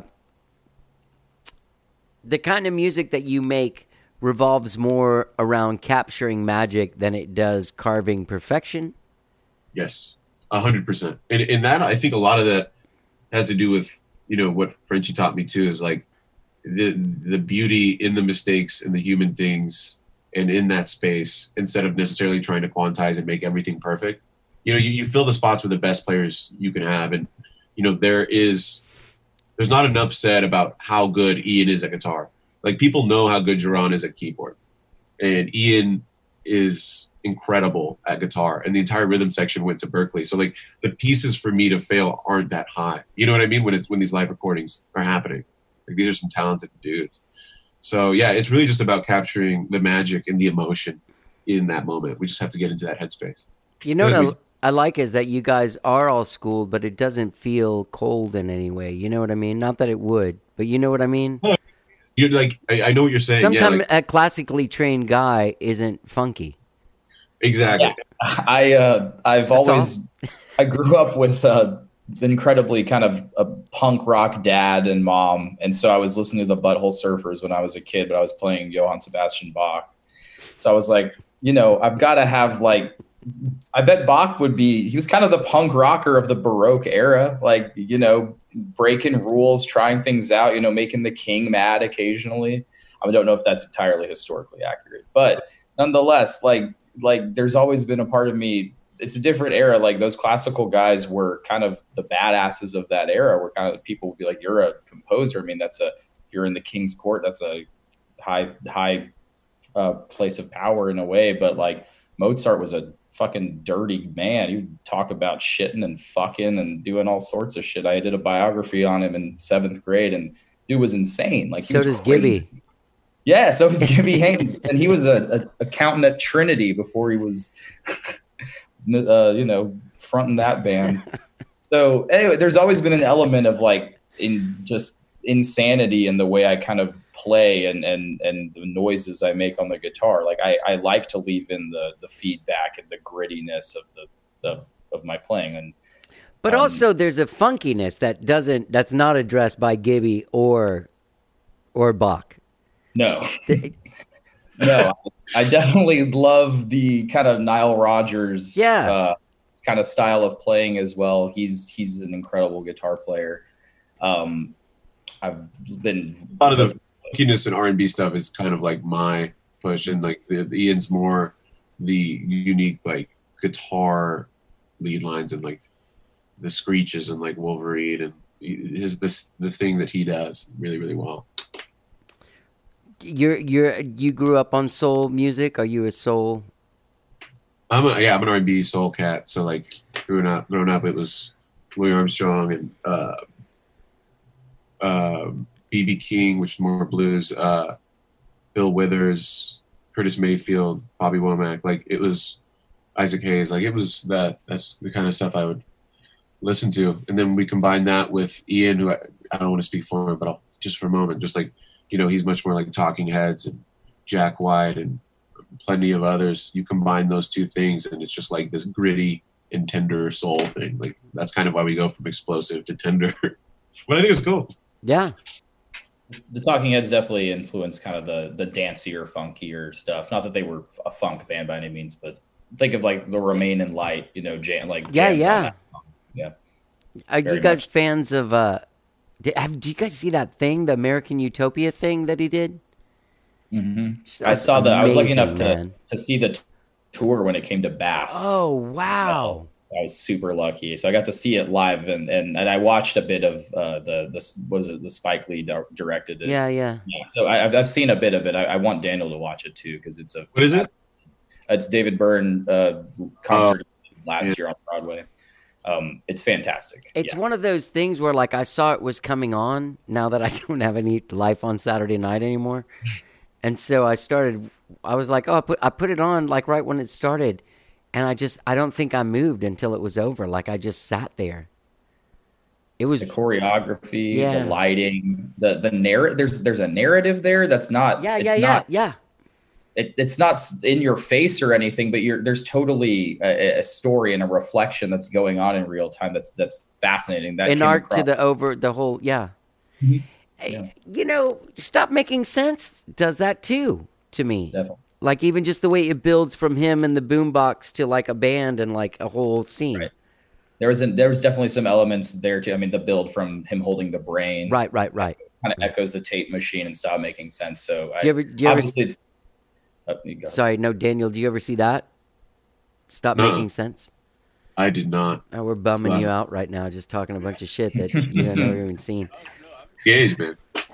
the kind of music that you make revolves more around capturing magic than it does carving perfection. Yes, 100%. And in that, I think a lot of that has to do with, what Frenchie taught me too, is like the beauty in the mistakes and the human things and in that space, instead of necessarily trying to quantize and make everything perfect. You fill the spots with the best players you can have. And, there's not enough said about how good Ian is at guitar. Like, people know how good Jaron is at keyboard. And Ian is incredible at guitar. And the entire rhythm section went to Berkeley. So, like, the pieces for me to fail aren't that high. You know what I mean? When these live recordings are happening. Like, these are some talented dudes. So, yeah, it's really just about capturing the magic and the emotion in that moment. We just have to get into that headspace. You know Yeah, what I like is that you guys are all schooled, but it doesn't feel cold in any way. You know what I mean? Not that it would, but you know what I mean? You're like, I know what you're saying. Sometimes Yeah, like, a classically trained guy isn't funky. exactly. I've always I grew up with incredibly kind of a punk rock dad and mom, and so I was listening to the Butthole Surfers when I was a kid, but I was playing Johann Sebastian Bach. So I was like, I've got to have like, I bet Bach he was kind of the punk rocker of the Baroque era, like, breaking rules, trying things out, making the king mad occasionally. I don't know if that's entirely historically accurate, but nonetheless, like there's always been a part of me. It's a different era. Like, those classical guys were kind of the badasses of that era, where kind of people would be like, you're a composer. I mean, if you're in the king's court, that's a high place of power in a way. But like, Mozart was a fucking dirty man. He would talk about shitting and fucking and doing all sorts of shit. I did a biography on him in 7th grade, and dude was insane. Like, he So was does crazy. Gibby. Yeah, so was Gibby Haynes, and he was a accountant at Trinity before he was, fronting that band. So anyway, there's always been an element of like just insanity in the way I kind of play and the noises I make on the guitar. Like, I like to leave in the feedback and the grittiness of my playing. And But also there's a funkiness that's not addressed by Gibby or Bach. no, I definitely love the kind of Nile Rodgers kind of style of playing as well. He's an incredible guitar player. I've been A lot of the funkiness and R&B stuff is kind of like my push, and like the Ian's more the unique like guitar lead lines and like the screeches and like Wolverine and the thing that he does really, really well. You grew up on soul music? Are you a soul? I'm an R&B soul cat. So like growing up, it was Louis Armstrong and B.B. King, which is more blues. Bill Withers, Curtis Mayfield, Bobby Womack. Like, it was Isaac Hayes. Like, it was that's the kind of stuff I would listen to. And then we combine that with Ian, who I don't want to speak for him, but just for a moment, just like, he's much more like Talking Heads and Jack White and plenty of others. You combine those two things and it's just like this gritty and tender soul thing. Like, that's kind of why we go from explosive to tender. But I think it's cool. Yeah. The Talking Heads definitely influenced kind of the dancier, funkier stuff. Not that they were a funk band by any means, but think of like the Remain in Light, jams on that song. Yeah. Are Very you guys much. fans of did you guys see that thing, the American Utopia thing that he did? Mm-hmm. I saw that. I was lucky enough Amazing, man. to see the tour when it came to Bass. Oh, wow. I was super lucky. So I got to see it live, and I watched a bit of the Spike Lee directed it. Yeah. Yeah, so I've seen a bit of it. I want Daniel to watch it too because it's What is it? It's David Byrne concert last year on Broadway. It's fantastic. It's one of those things where like I saw it was coming on now that I don't have any life on Saturday night anymore. And so I was like, oh, I put it on like right when it started. And I don't think I moved until it was over. Like I just sat there. It was the choreography, Yeah. the lighting, the narrative. There's a narrative there that's not. Yeah. It's not in your face or anything, but there's totally a story and a reflection that's going on in real time. That's fascinating. That An came arc to across. the whole, yeah. Mhm. You know, Stop Making Sense does that too to me. Definitely. Like even just the way it builds from him and the boombox to like a band and like a whole scene. Right. There was definitely some elements there too. I mean, the build from him holding the brain, Right. kind of echoes the tape machine and Stop Making Sense. So Do you ever obviously. You go. Sorry, no, Daniel, do you ever see that? Stop No. Making Sense? I did not. Oh, we're bumming you out right now, just talking a bunch of shit that you don't know you've even seen. Gage, man.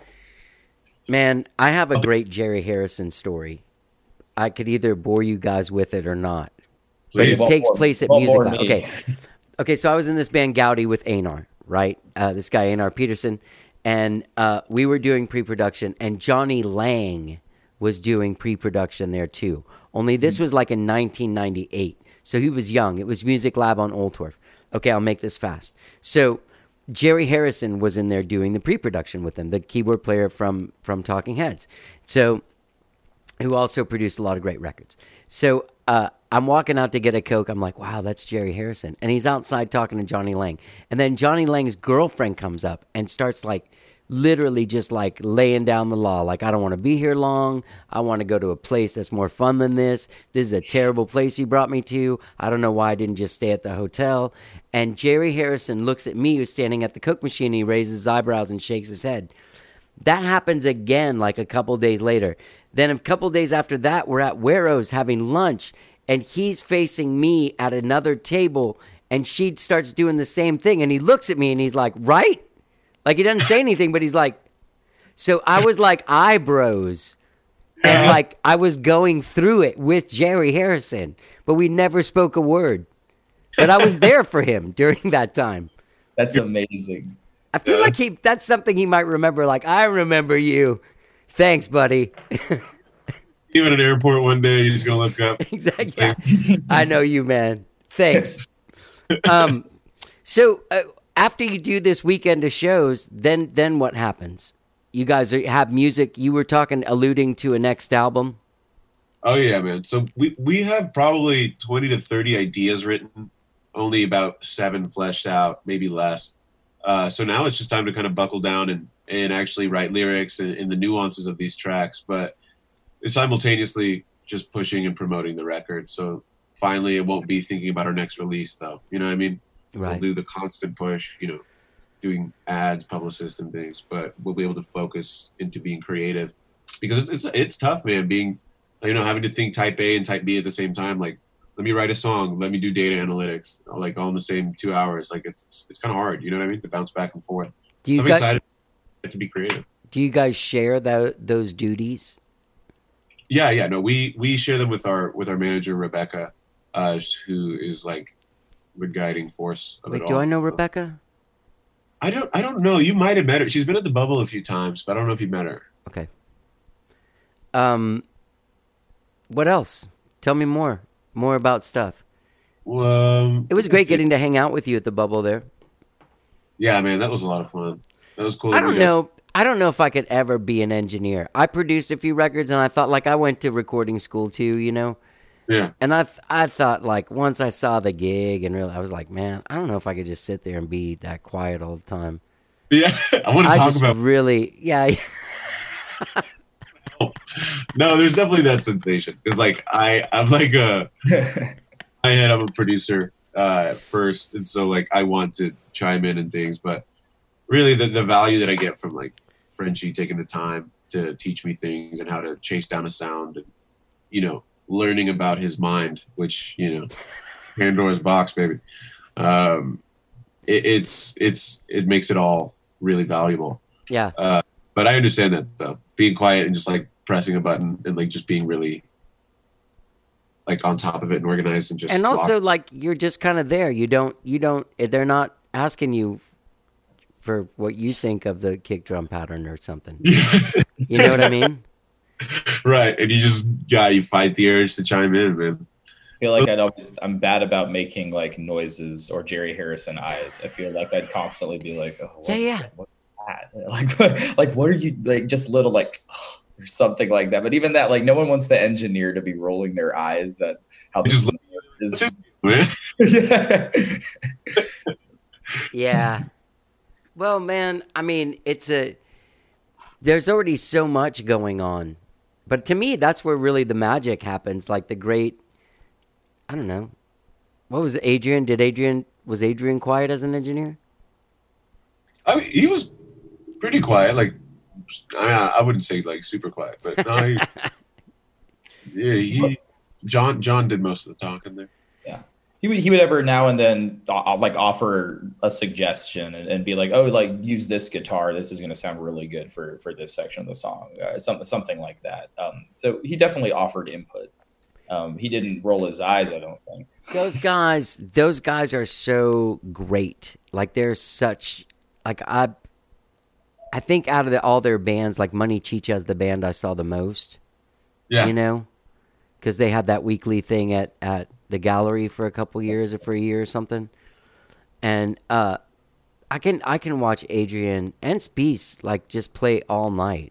Man, I have a great Jerry Harrison story. I could either bore you guys with it or not. But Please. it takes place at Well, Music more Lab. me. Okay, so I was in this band Gowdy with Einar, right? This guy, Einar Peterson. And we were doing pre-production, and Johnny Lang was doing pre-production there too. Only this was like in 1998. So he was young. It was Music Lab on Old Torf. Okay, I'll make this fast. So Jerry Harrison was in there doing the pre-production with him, the keyboard player from Talking Heads. So who also produced a lot of great records. So I'm walking out to get a Coke. I'm like, wow, that's Jerry Harrison. And he's outside talking to Johnny Lang. And then Johnny Lang's girlfriend comes up and starts like literally just like laying down the law. Like, I don't want to be here long. I want to go to a place that's more fun than this. This is a terrible place you brought me to. I don't know why I didn't just stay at the hotel. And Jerry Harrison looks at me who's standing at the Coke machine. He raises his eyebrows and shakes his head. That happens again like a couple days later. Then a couple days after that, we're at Waro's having lunch, and he's facing me at another table, and she starts doing the same thing. And he looks at me, and he's like, right? Like, he doesn't say anything, but he's like... So I was like eyebrows, and like I was going through it with Jerry Harrison, but we never spoke a word. But I was there for him during that time. That's amazing. I feel like that's something he might remember. Like, I remember you. Thanks, buddy. Even at an airport one day, you're just gonna look up. Exactly. Yeah. I know you, man. Thanks. So after you do this weekend of shows, then what happens? You guys have music. You were alluding to a next album. Oh yeah, man. So we have probably 20 to 30 ideas written, only about 7 fleshed out, maybe less. So now it's just time to kind of buckle down and actually write lyrics and the nuances of these tracks. But it's simultaneously just pushing and promoting the record. So finally, it won't be thinking about our next release, though. You know what I mean? Right. We'll do the constant push, doing ads, publicists, and things. But we'll be able to focus into being creative, because it's tough, man. Being, having to think type A and type B at the same time. Like, let me write a song, let me do data analytics, like all in the same 2 hours. Like it's kind of hard, you know what I mean? To bounce back and forth. So I'm excited to be creative. Do you guys share those duties? Yeah. No, we share them with our manager Rebecca, who is like the guiding force of it all. Do I know Rebecca? I don't know. You might have met her. She's been at the Bubble a few times, but I don't know if you met her. Okay. What else? Tell me more about stuff. It was great getting to hang out with you at the Bubble there. Yeah, man, that was a lot of fun. That was cool. I don't know if I could ever be an engineer. I produced a few records, and I thought, like, I went to recording school too, Yeah. And I thought, like, once I saw the gig and really, I was like, man, I don't know if I could just sit there and be that quiet all the time. Yeah, I want to talk just about. Really, yeah. No, there's definitely that sensation, because like I'm like I'm a producer first, and so like I want to chime in and things, but really the value that I get from like Frenchie taking the time to teach me things and how to chase down a sound, and learning about his mind, which Pandora's box, baby. It makes it all really valuable. Yeah. But I understand that though, being quiet and just like pressing a button and like just being really like on top of it and organized and just And also, locked. like, you're just kind of there. You don't, they're not asking you for what you think of the kick drum pattern or something. You know what I mean? Right. And you fight the urge to chime in, man. I feel like I'm bad about making like noises or Jerry Harrison eyes. I feel like I'd constantly be like, oh, what's that? Like, what are you like? Just little like, or something like that. But even that, like, no one wants the engineer to be rolling their eyes at how this Just is. Man. Yeah. Yeah. Well, man, I mean, there's already so much going on. But to me, that's where really the magic happens. Like I don't know. What was Adrian? Was Adrian quiet as an engineer? I mean, he was pretty quiet. Like, I wouldn't say like super quiet, but no, John did most of the talking there. Yeah. He would every now and then like offer a suggestion and be like, oh, like use this guitar. This is going to sound really good for this section of the song. Something like that. So he definitely offered input. He didn't roll his eyes, I don't think. Those guys are so great. Like they're such like I think out of all their bands, like Money Chicha is the band I saw the most. Yeah. You know, because they had that weekly thing at the gallery for a couple years or for a year or something. And I can watch Adrian and Spies like just play all night.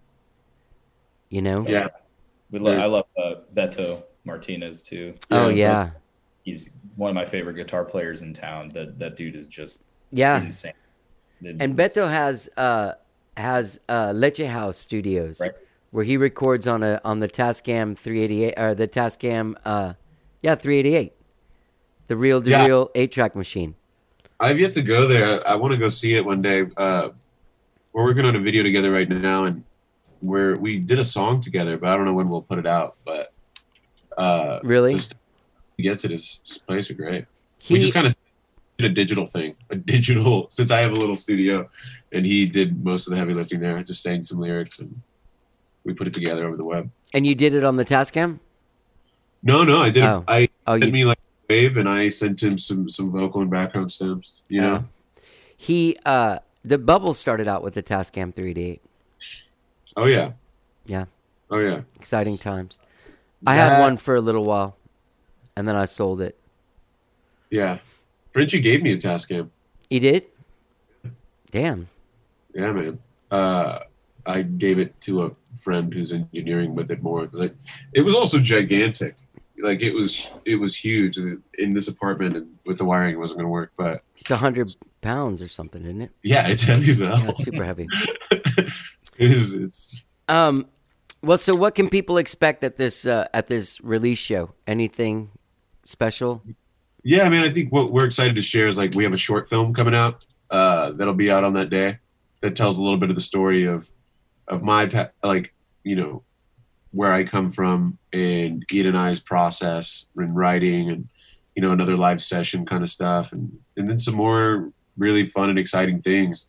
You know? Yeah. I love Beto Martinez too. Oh yeah. He's one of my favorite guitar players in town. That dude is just insane. And Beto has Leche House Studios, right, where he records on the Tascam 388 or the Tascam 388, the real 8-track machine. I've yet to go there. I want to go see it one day. We're working on a video together right now, and we did a song together, but I don't know when we'll put it out. But really, just he gets it. His plays are great. We just kind of did a digital thing, since I have a little studio, and he did most of the heavy lifting there. I just sang some lyrics, and we put it together over the web. And you did it on the Tascam? No, I did. Oh. He sent me like a wave, and I sent him some vocal and background stems. You know, he the Bubble started out with the Tascam 388. Oh yeah. Yeah. Oh yeah. Exciting times. I had one for a little while, and then I sold it. Yeah. Frenchie gave me a Tascam. He did? Damn. Yeah, man. I gave it to a friend who's engineering with it more. It was also gigantic. Like it was huge in this apartment, and with the wiring, it wasn't going to work. But it's 100 pounds or something, isn't it? Yeah, it's heavy as hell. Yeah, it's super heavy. It is. It's. Well, so what can people expect at this release show? Anything special? Yeah, I mean, I think what we're excited to share is like we have a short film coming out that'll be out on that day that tells a little bit of the story of my where I come from and Ian and I's process in writing and another live session kind of stuff and then some more really fun and exciting things.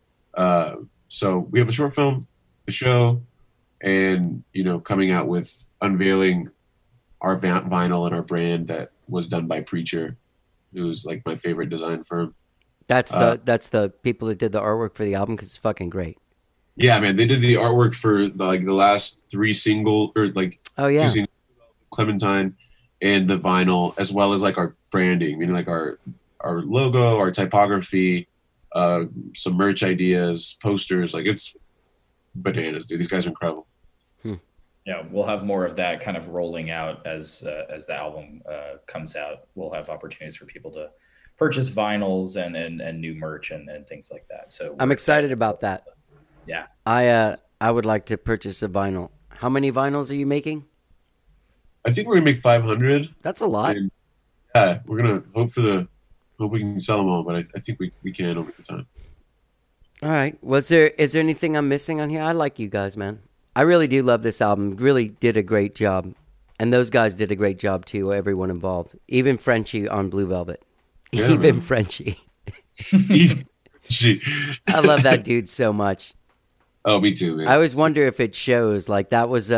So we have a short film, a show, and coming out with unveiling our vinyl and our brand that was done by Preacher, who's like my favorite design firm. That's the people that did the artwork for the album because it's fucking great. Yeah, man, they did the artwork for the last 3 single or 2 singles, Clementine, and the vinyl, as well as like our branding, meaning like our logo, our typography, some merch ideas, posters. Like it's bananas, dude. These guys are incredible. Yeah, we'll have more of that kind of rolling out as the album comes out. We'll have opportunities for people to purchase vinyls and new merch and things like that. So I'm excited about that. Yeah, I would like to purchase a vinyl. How many vinyls are you making? I think we're gonna make 500. That's a lot. And, yeah, we're gonna hope we can sell them all, but I think we can over the time. All right. Is there anything I'm missing on here? I like you guys, man. I really do love this album. Really did a great job. And those guys did a great job too. Everyone involved, even Frenchie on Blue Velvet, Yeah, even man. Frenchie. She- I love that dude so much. Oh, me too, man. I always wonder if it shows. Like that was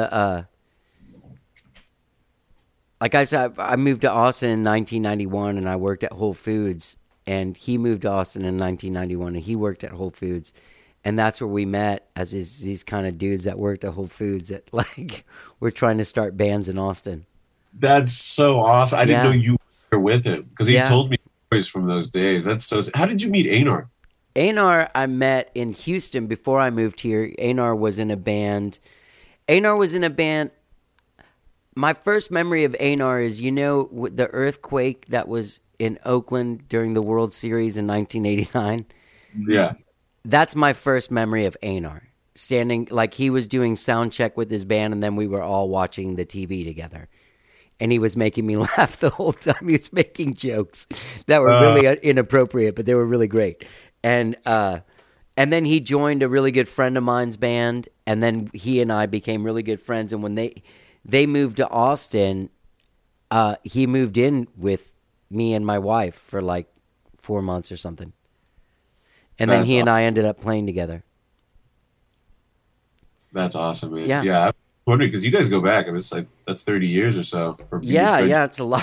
like I said, I moved to Austin in 1991, and I worked at Whole Foods. And he moved to Austin in 1991, and he worked at Whole Foods, and that's where we met as these kind of dudes that worked at Whole Foods that like we're trying to start bands in Austin. That's so awesome. I didn't Yeah. know you were with him because he's Yeah. told me stories from those days. That's so. How did you meet Einar? Einar, I met in Houston before I moved here. Einar was in a band. My first memory of Einar is, the earthquake that was in Oakland during the World Series in 1989. Yeah. That's my first memory of Einar. Standing, like he was doing sound check with his band, and then we were all watching the TV together. And he was making me laugh the whole time. He was making jokes that were really inappropriate, but they were really great. And then he joined a really good friend of mine's band, and then he and I became really good friends. And when they moved to Austin, he moved in with me and my wife for like 4 months or something. And then That's he and I ended up playing together. That's awesome, man. Yeah. Yeah. I'm wondering because you guys go back. It's like that's 30 years or so. For being Yeah, friends. yeah, it's a lot.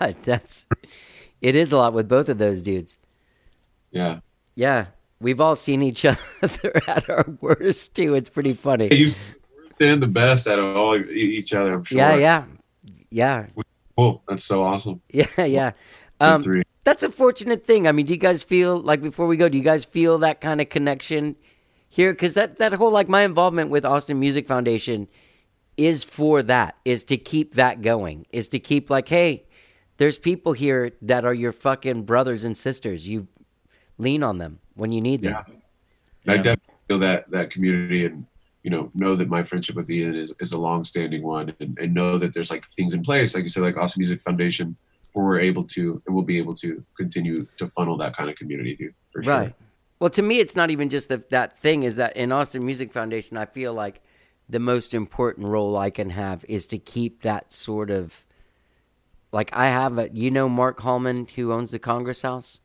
It is a lot with both of those dudes. Yeah. Yeah, we've all seen each other at our worst too. It's pretty funny. You stand the best out of all each other. I'm sure. Yeah. Cool. That's so awesome. Yeah. Those three. That's a fortunate thing. I mean, do you guys feel like before we go? Do you guys feel that kind of connection here? Because that whole like my involvement with Austin Music Foundation is for that. Is to keep that going. Is to keep like, hey, there's people here that are your fucking brothers and sisters. You lean on them when you need them. Yeah. I definitely feel that community and know that my friendship with Ian is a long-standing one and know that there's like things in place, like you said, like Austin Music Foundation, where we're able to and we'll be able to continue to funnel that kind of community, dude, for sure. Right. Well, to me, it's not even just that thing is that in Austin Music Foundation, I feel like the most important role I can have is to keep that sort of, like I have Mark Hallman, who owns the Congress House?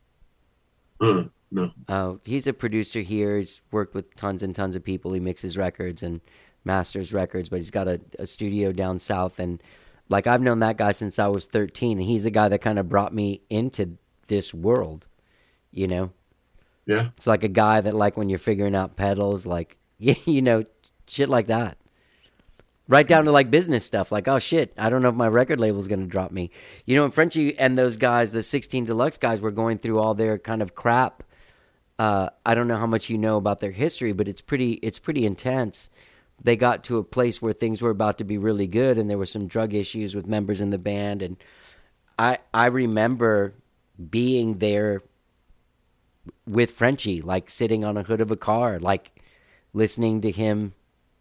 No. He's a producer here. He's worked with tons and tons of people. He mixes records and masters records, but he's got a studio down south. And like I've known that guy since I was 13, and he's the guy that kind of brought me into this world, Yeah. It's like a guy that like when you're figuring out pedals, like, shit like that. Right down to like business stuff, like, oh shit, I don't know if my record label's going to drop me. And Frenchie and those guys, the 16 Deluxe guys, were going through all their kind of crap. I don't know how much you know about their history, but it's pretty intense. They got to a place where things were about to be really good, and there were some drug issues with members in the band. And I remember being there with Frenchie, like sitting on a hood of a car, like listening to him,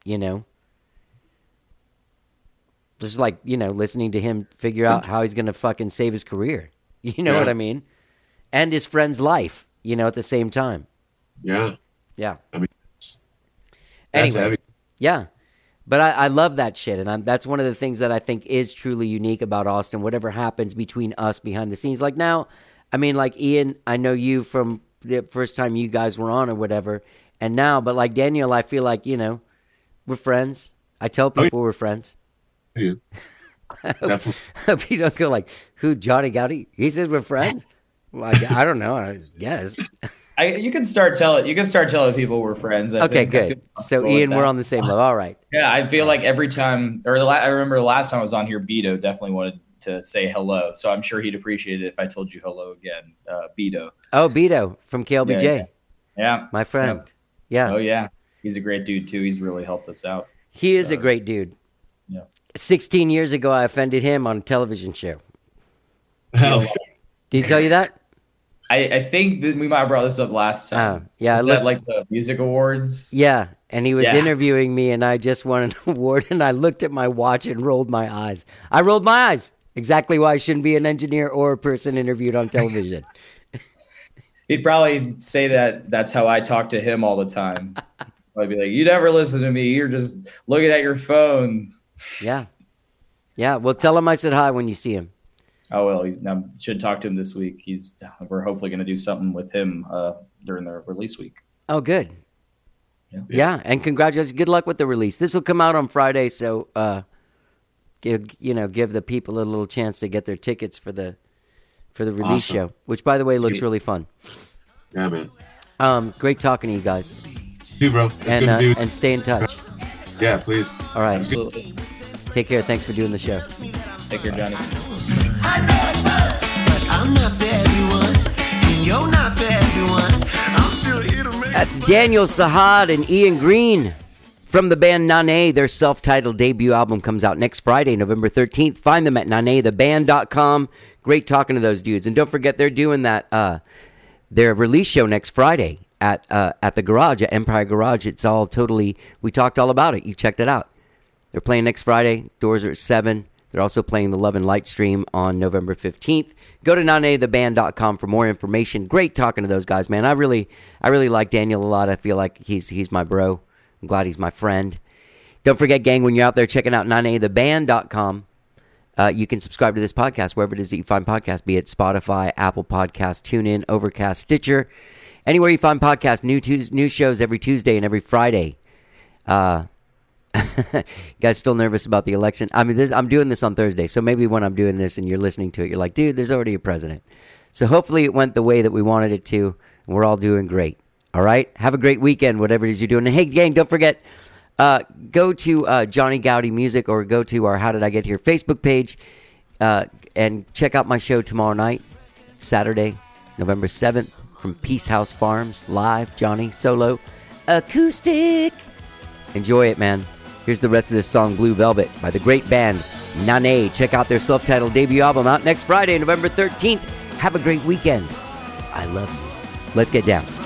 just like, listening to him figure out how he's going to fucking save his career. You know what I mean? And his friend's life, at the same time. Yeah. Yeah. I mean, that's Anyway, heavy. yeah. But I love that shit. And that's one of the things that I think is truly unique about Austin, whatever happens between us behind the scenes. Like now, I mean, like Ian, I know you from the first time you guys were on or whatever. And now, but like Daniel, I feel like, we're friends. I tell people we're friends. Yeah. Definitely. I hope you don't go like, who, Johnny Gotti? He says we're friends? Well, I don't know. I guess. You can start telling people we're friends. I Okay, think. I good. feel So, comfortable with Ian, we're that. on the same level. All right. Yeah, I feel like every time, I remember the last time I was on here, Beto definitely wanted to say hello. So I'm sure he'd appreciate it if I told you hello again, Beto. Oh, Beto from KLBJ. Yeah. My friend. Yeah. Oh, yeah. He's a great dude, too. He's really helped us out. He is a great dude. Yeah. 16 years ago, I offended him on a television show. Hell, Did he tell you that? I think that we might have brought this up last time. Yeah. I Was that looked, like the music awards? yeah. And he was Yeah. interviewing me, and I just won an award, and I looked at my watch and rolled my eyes. I rolled my eyes. Exactly why I shouldn't be an engineer or a person interviewed on television. He'd probably say that's how I talk to him all the time. I'd be like, you never listen to me. You're just looking at your phone. Yeah. Yeah, well, tell him I said hi when you see him. Oh well, I should talk to him this week. We're hopefully going to do something with him during the release week. Oh, good. Yeah. Yeah, and congratulations. Good luck with the release. This will come out on Friday, so give the people a little chance to get their tickets for the release Awesome. show, which by the way looks Sweet. really fun. Yeah, man. Great talking to you guys, Dude, bro. It's and good to do. and stay in touch. Yeah, please. All right, Absolutely. take care. Thanks for doing the show. Take care, Johnny. But I'm not for everyone, and you're not for everyone. I'm still here to make That's Daniel Sahad and Ian Green from the band Nane. Their self-titled debut album comes out next Friday, November 13th. Find them at nanetheband.com. Great talking to those dudes. And don't forget, they're doing that their release show next Friday at the Garage, at Empire Garage. It's all totally, we talked all about it. You checked it out. They're playing next Friday. Doors are at 7. They're also playing the Love and Light stream on November 15th. Go to nanetheband.com for more information. Great talking to those guys, man. I really like Daniel a lot. I feel like he's my bro. I'm glad he's my friend. Don't forget, gang, when you're out there checking out nanetheband.com, you can subscribe to this podcast wherever it is that you find podcasts, be it Spotify, Apple Podcasts, TuneIn, Overcast, Stitcher. Anywhere you find podcasts, new shows every Tuesday and every Friday. You guys still nervous about the election? I mean, I'm doing this on Thursday, so maybe when I'm doing this and you're listening to it, you're like, dude, there's already a president. So hopefully it went the way that we wanted it to, and we're all doing great. All right? Have a great weekend, whatever it is you're doing. And hey, gang, don't forget, go to Johnny Gowdy Music or go to our How Did I Get Here Facebook page and check out my show tomorrow night, Saturday, November 7th, from Peace House Farms, live, Johnny, solo, acoustic. Enjoy it, man. Here's the rest of this song, Blue Velvet, by the great band Nane. Check out their self-titled debut album out next Friday, November 13th. Have a great weekend. I love you. Let's get down.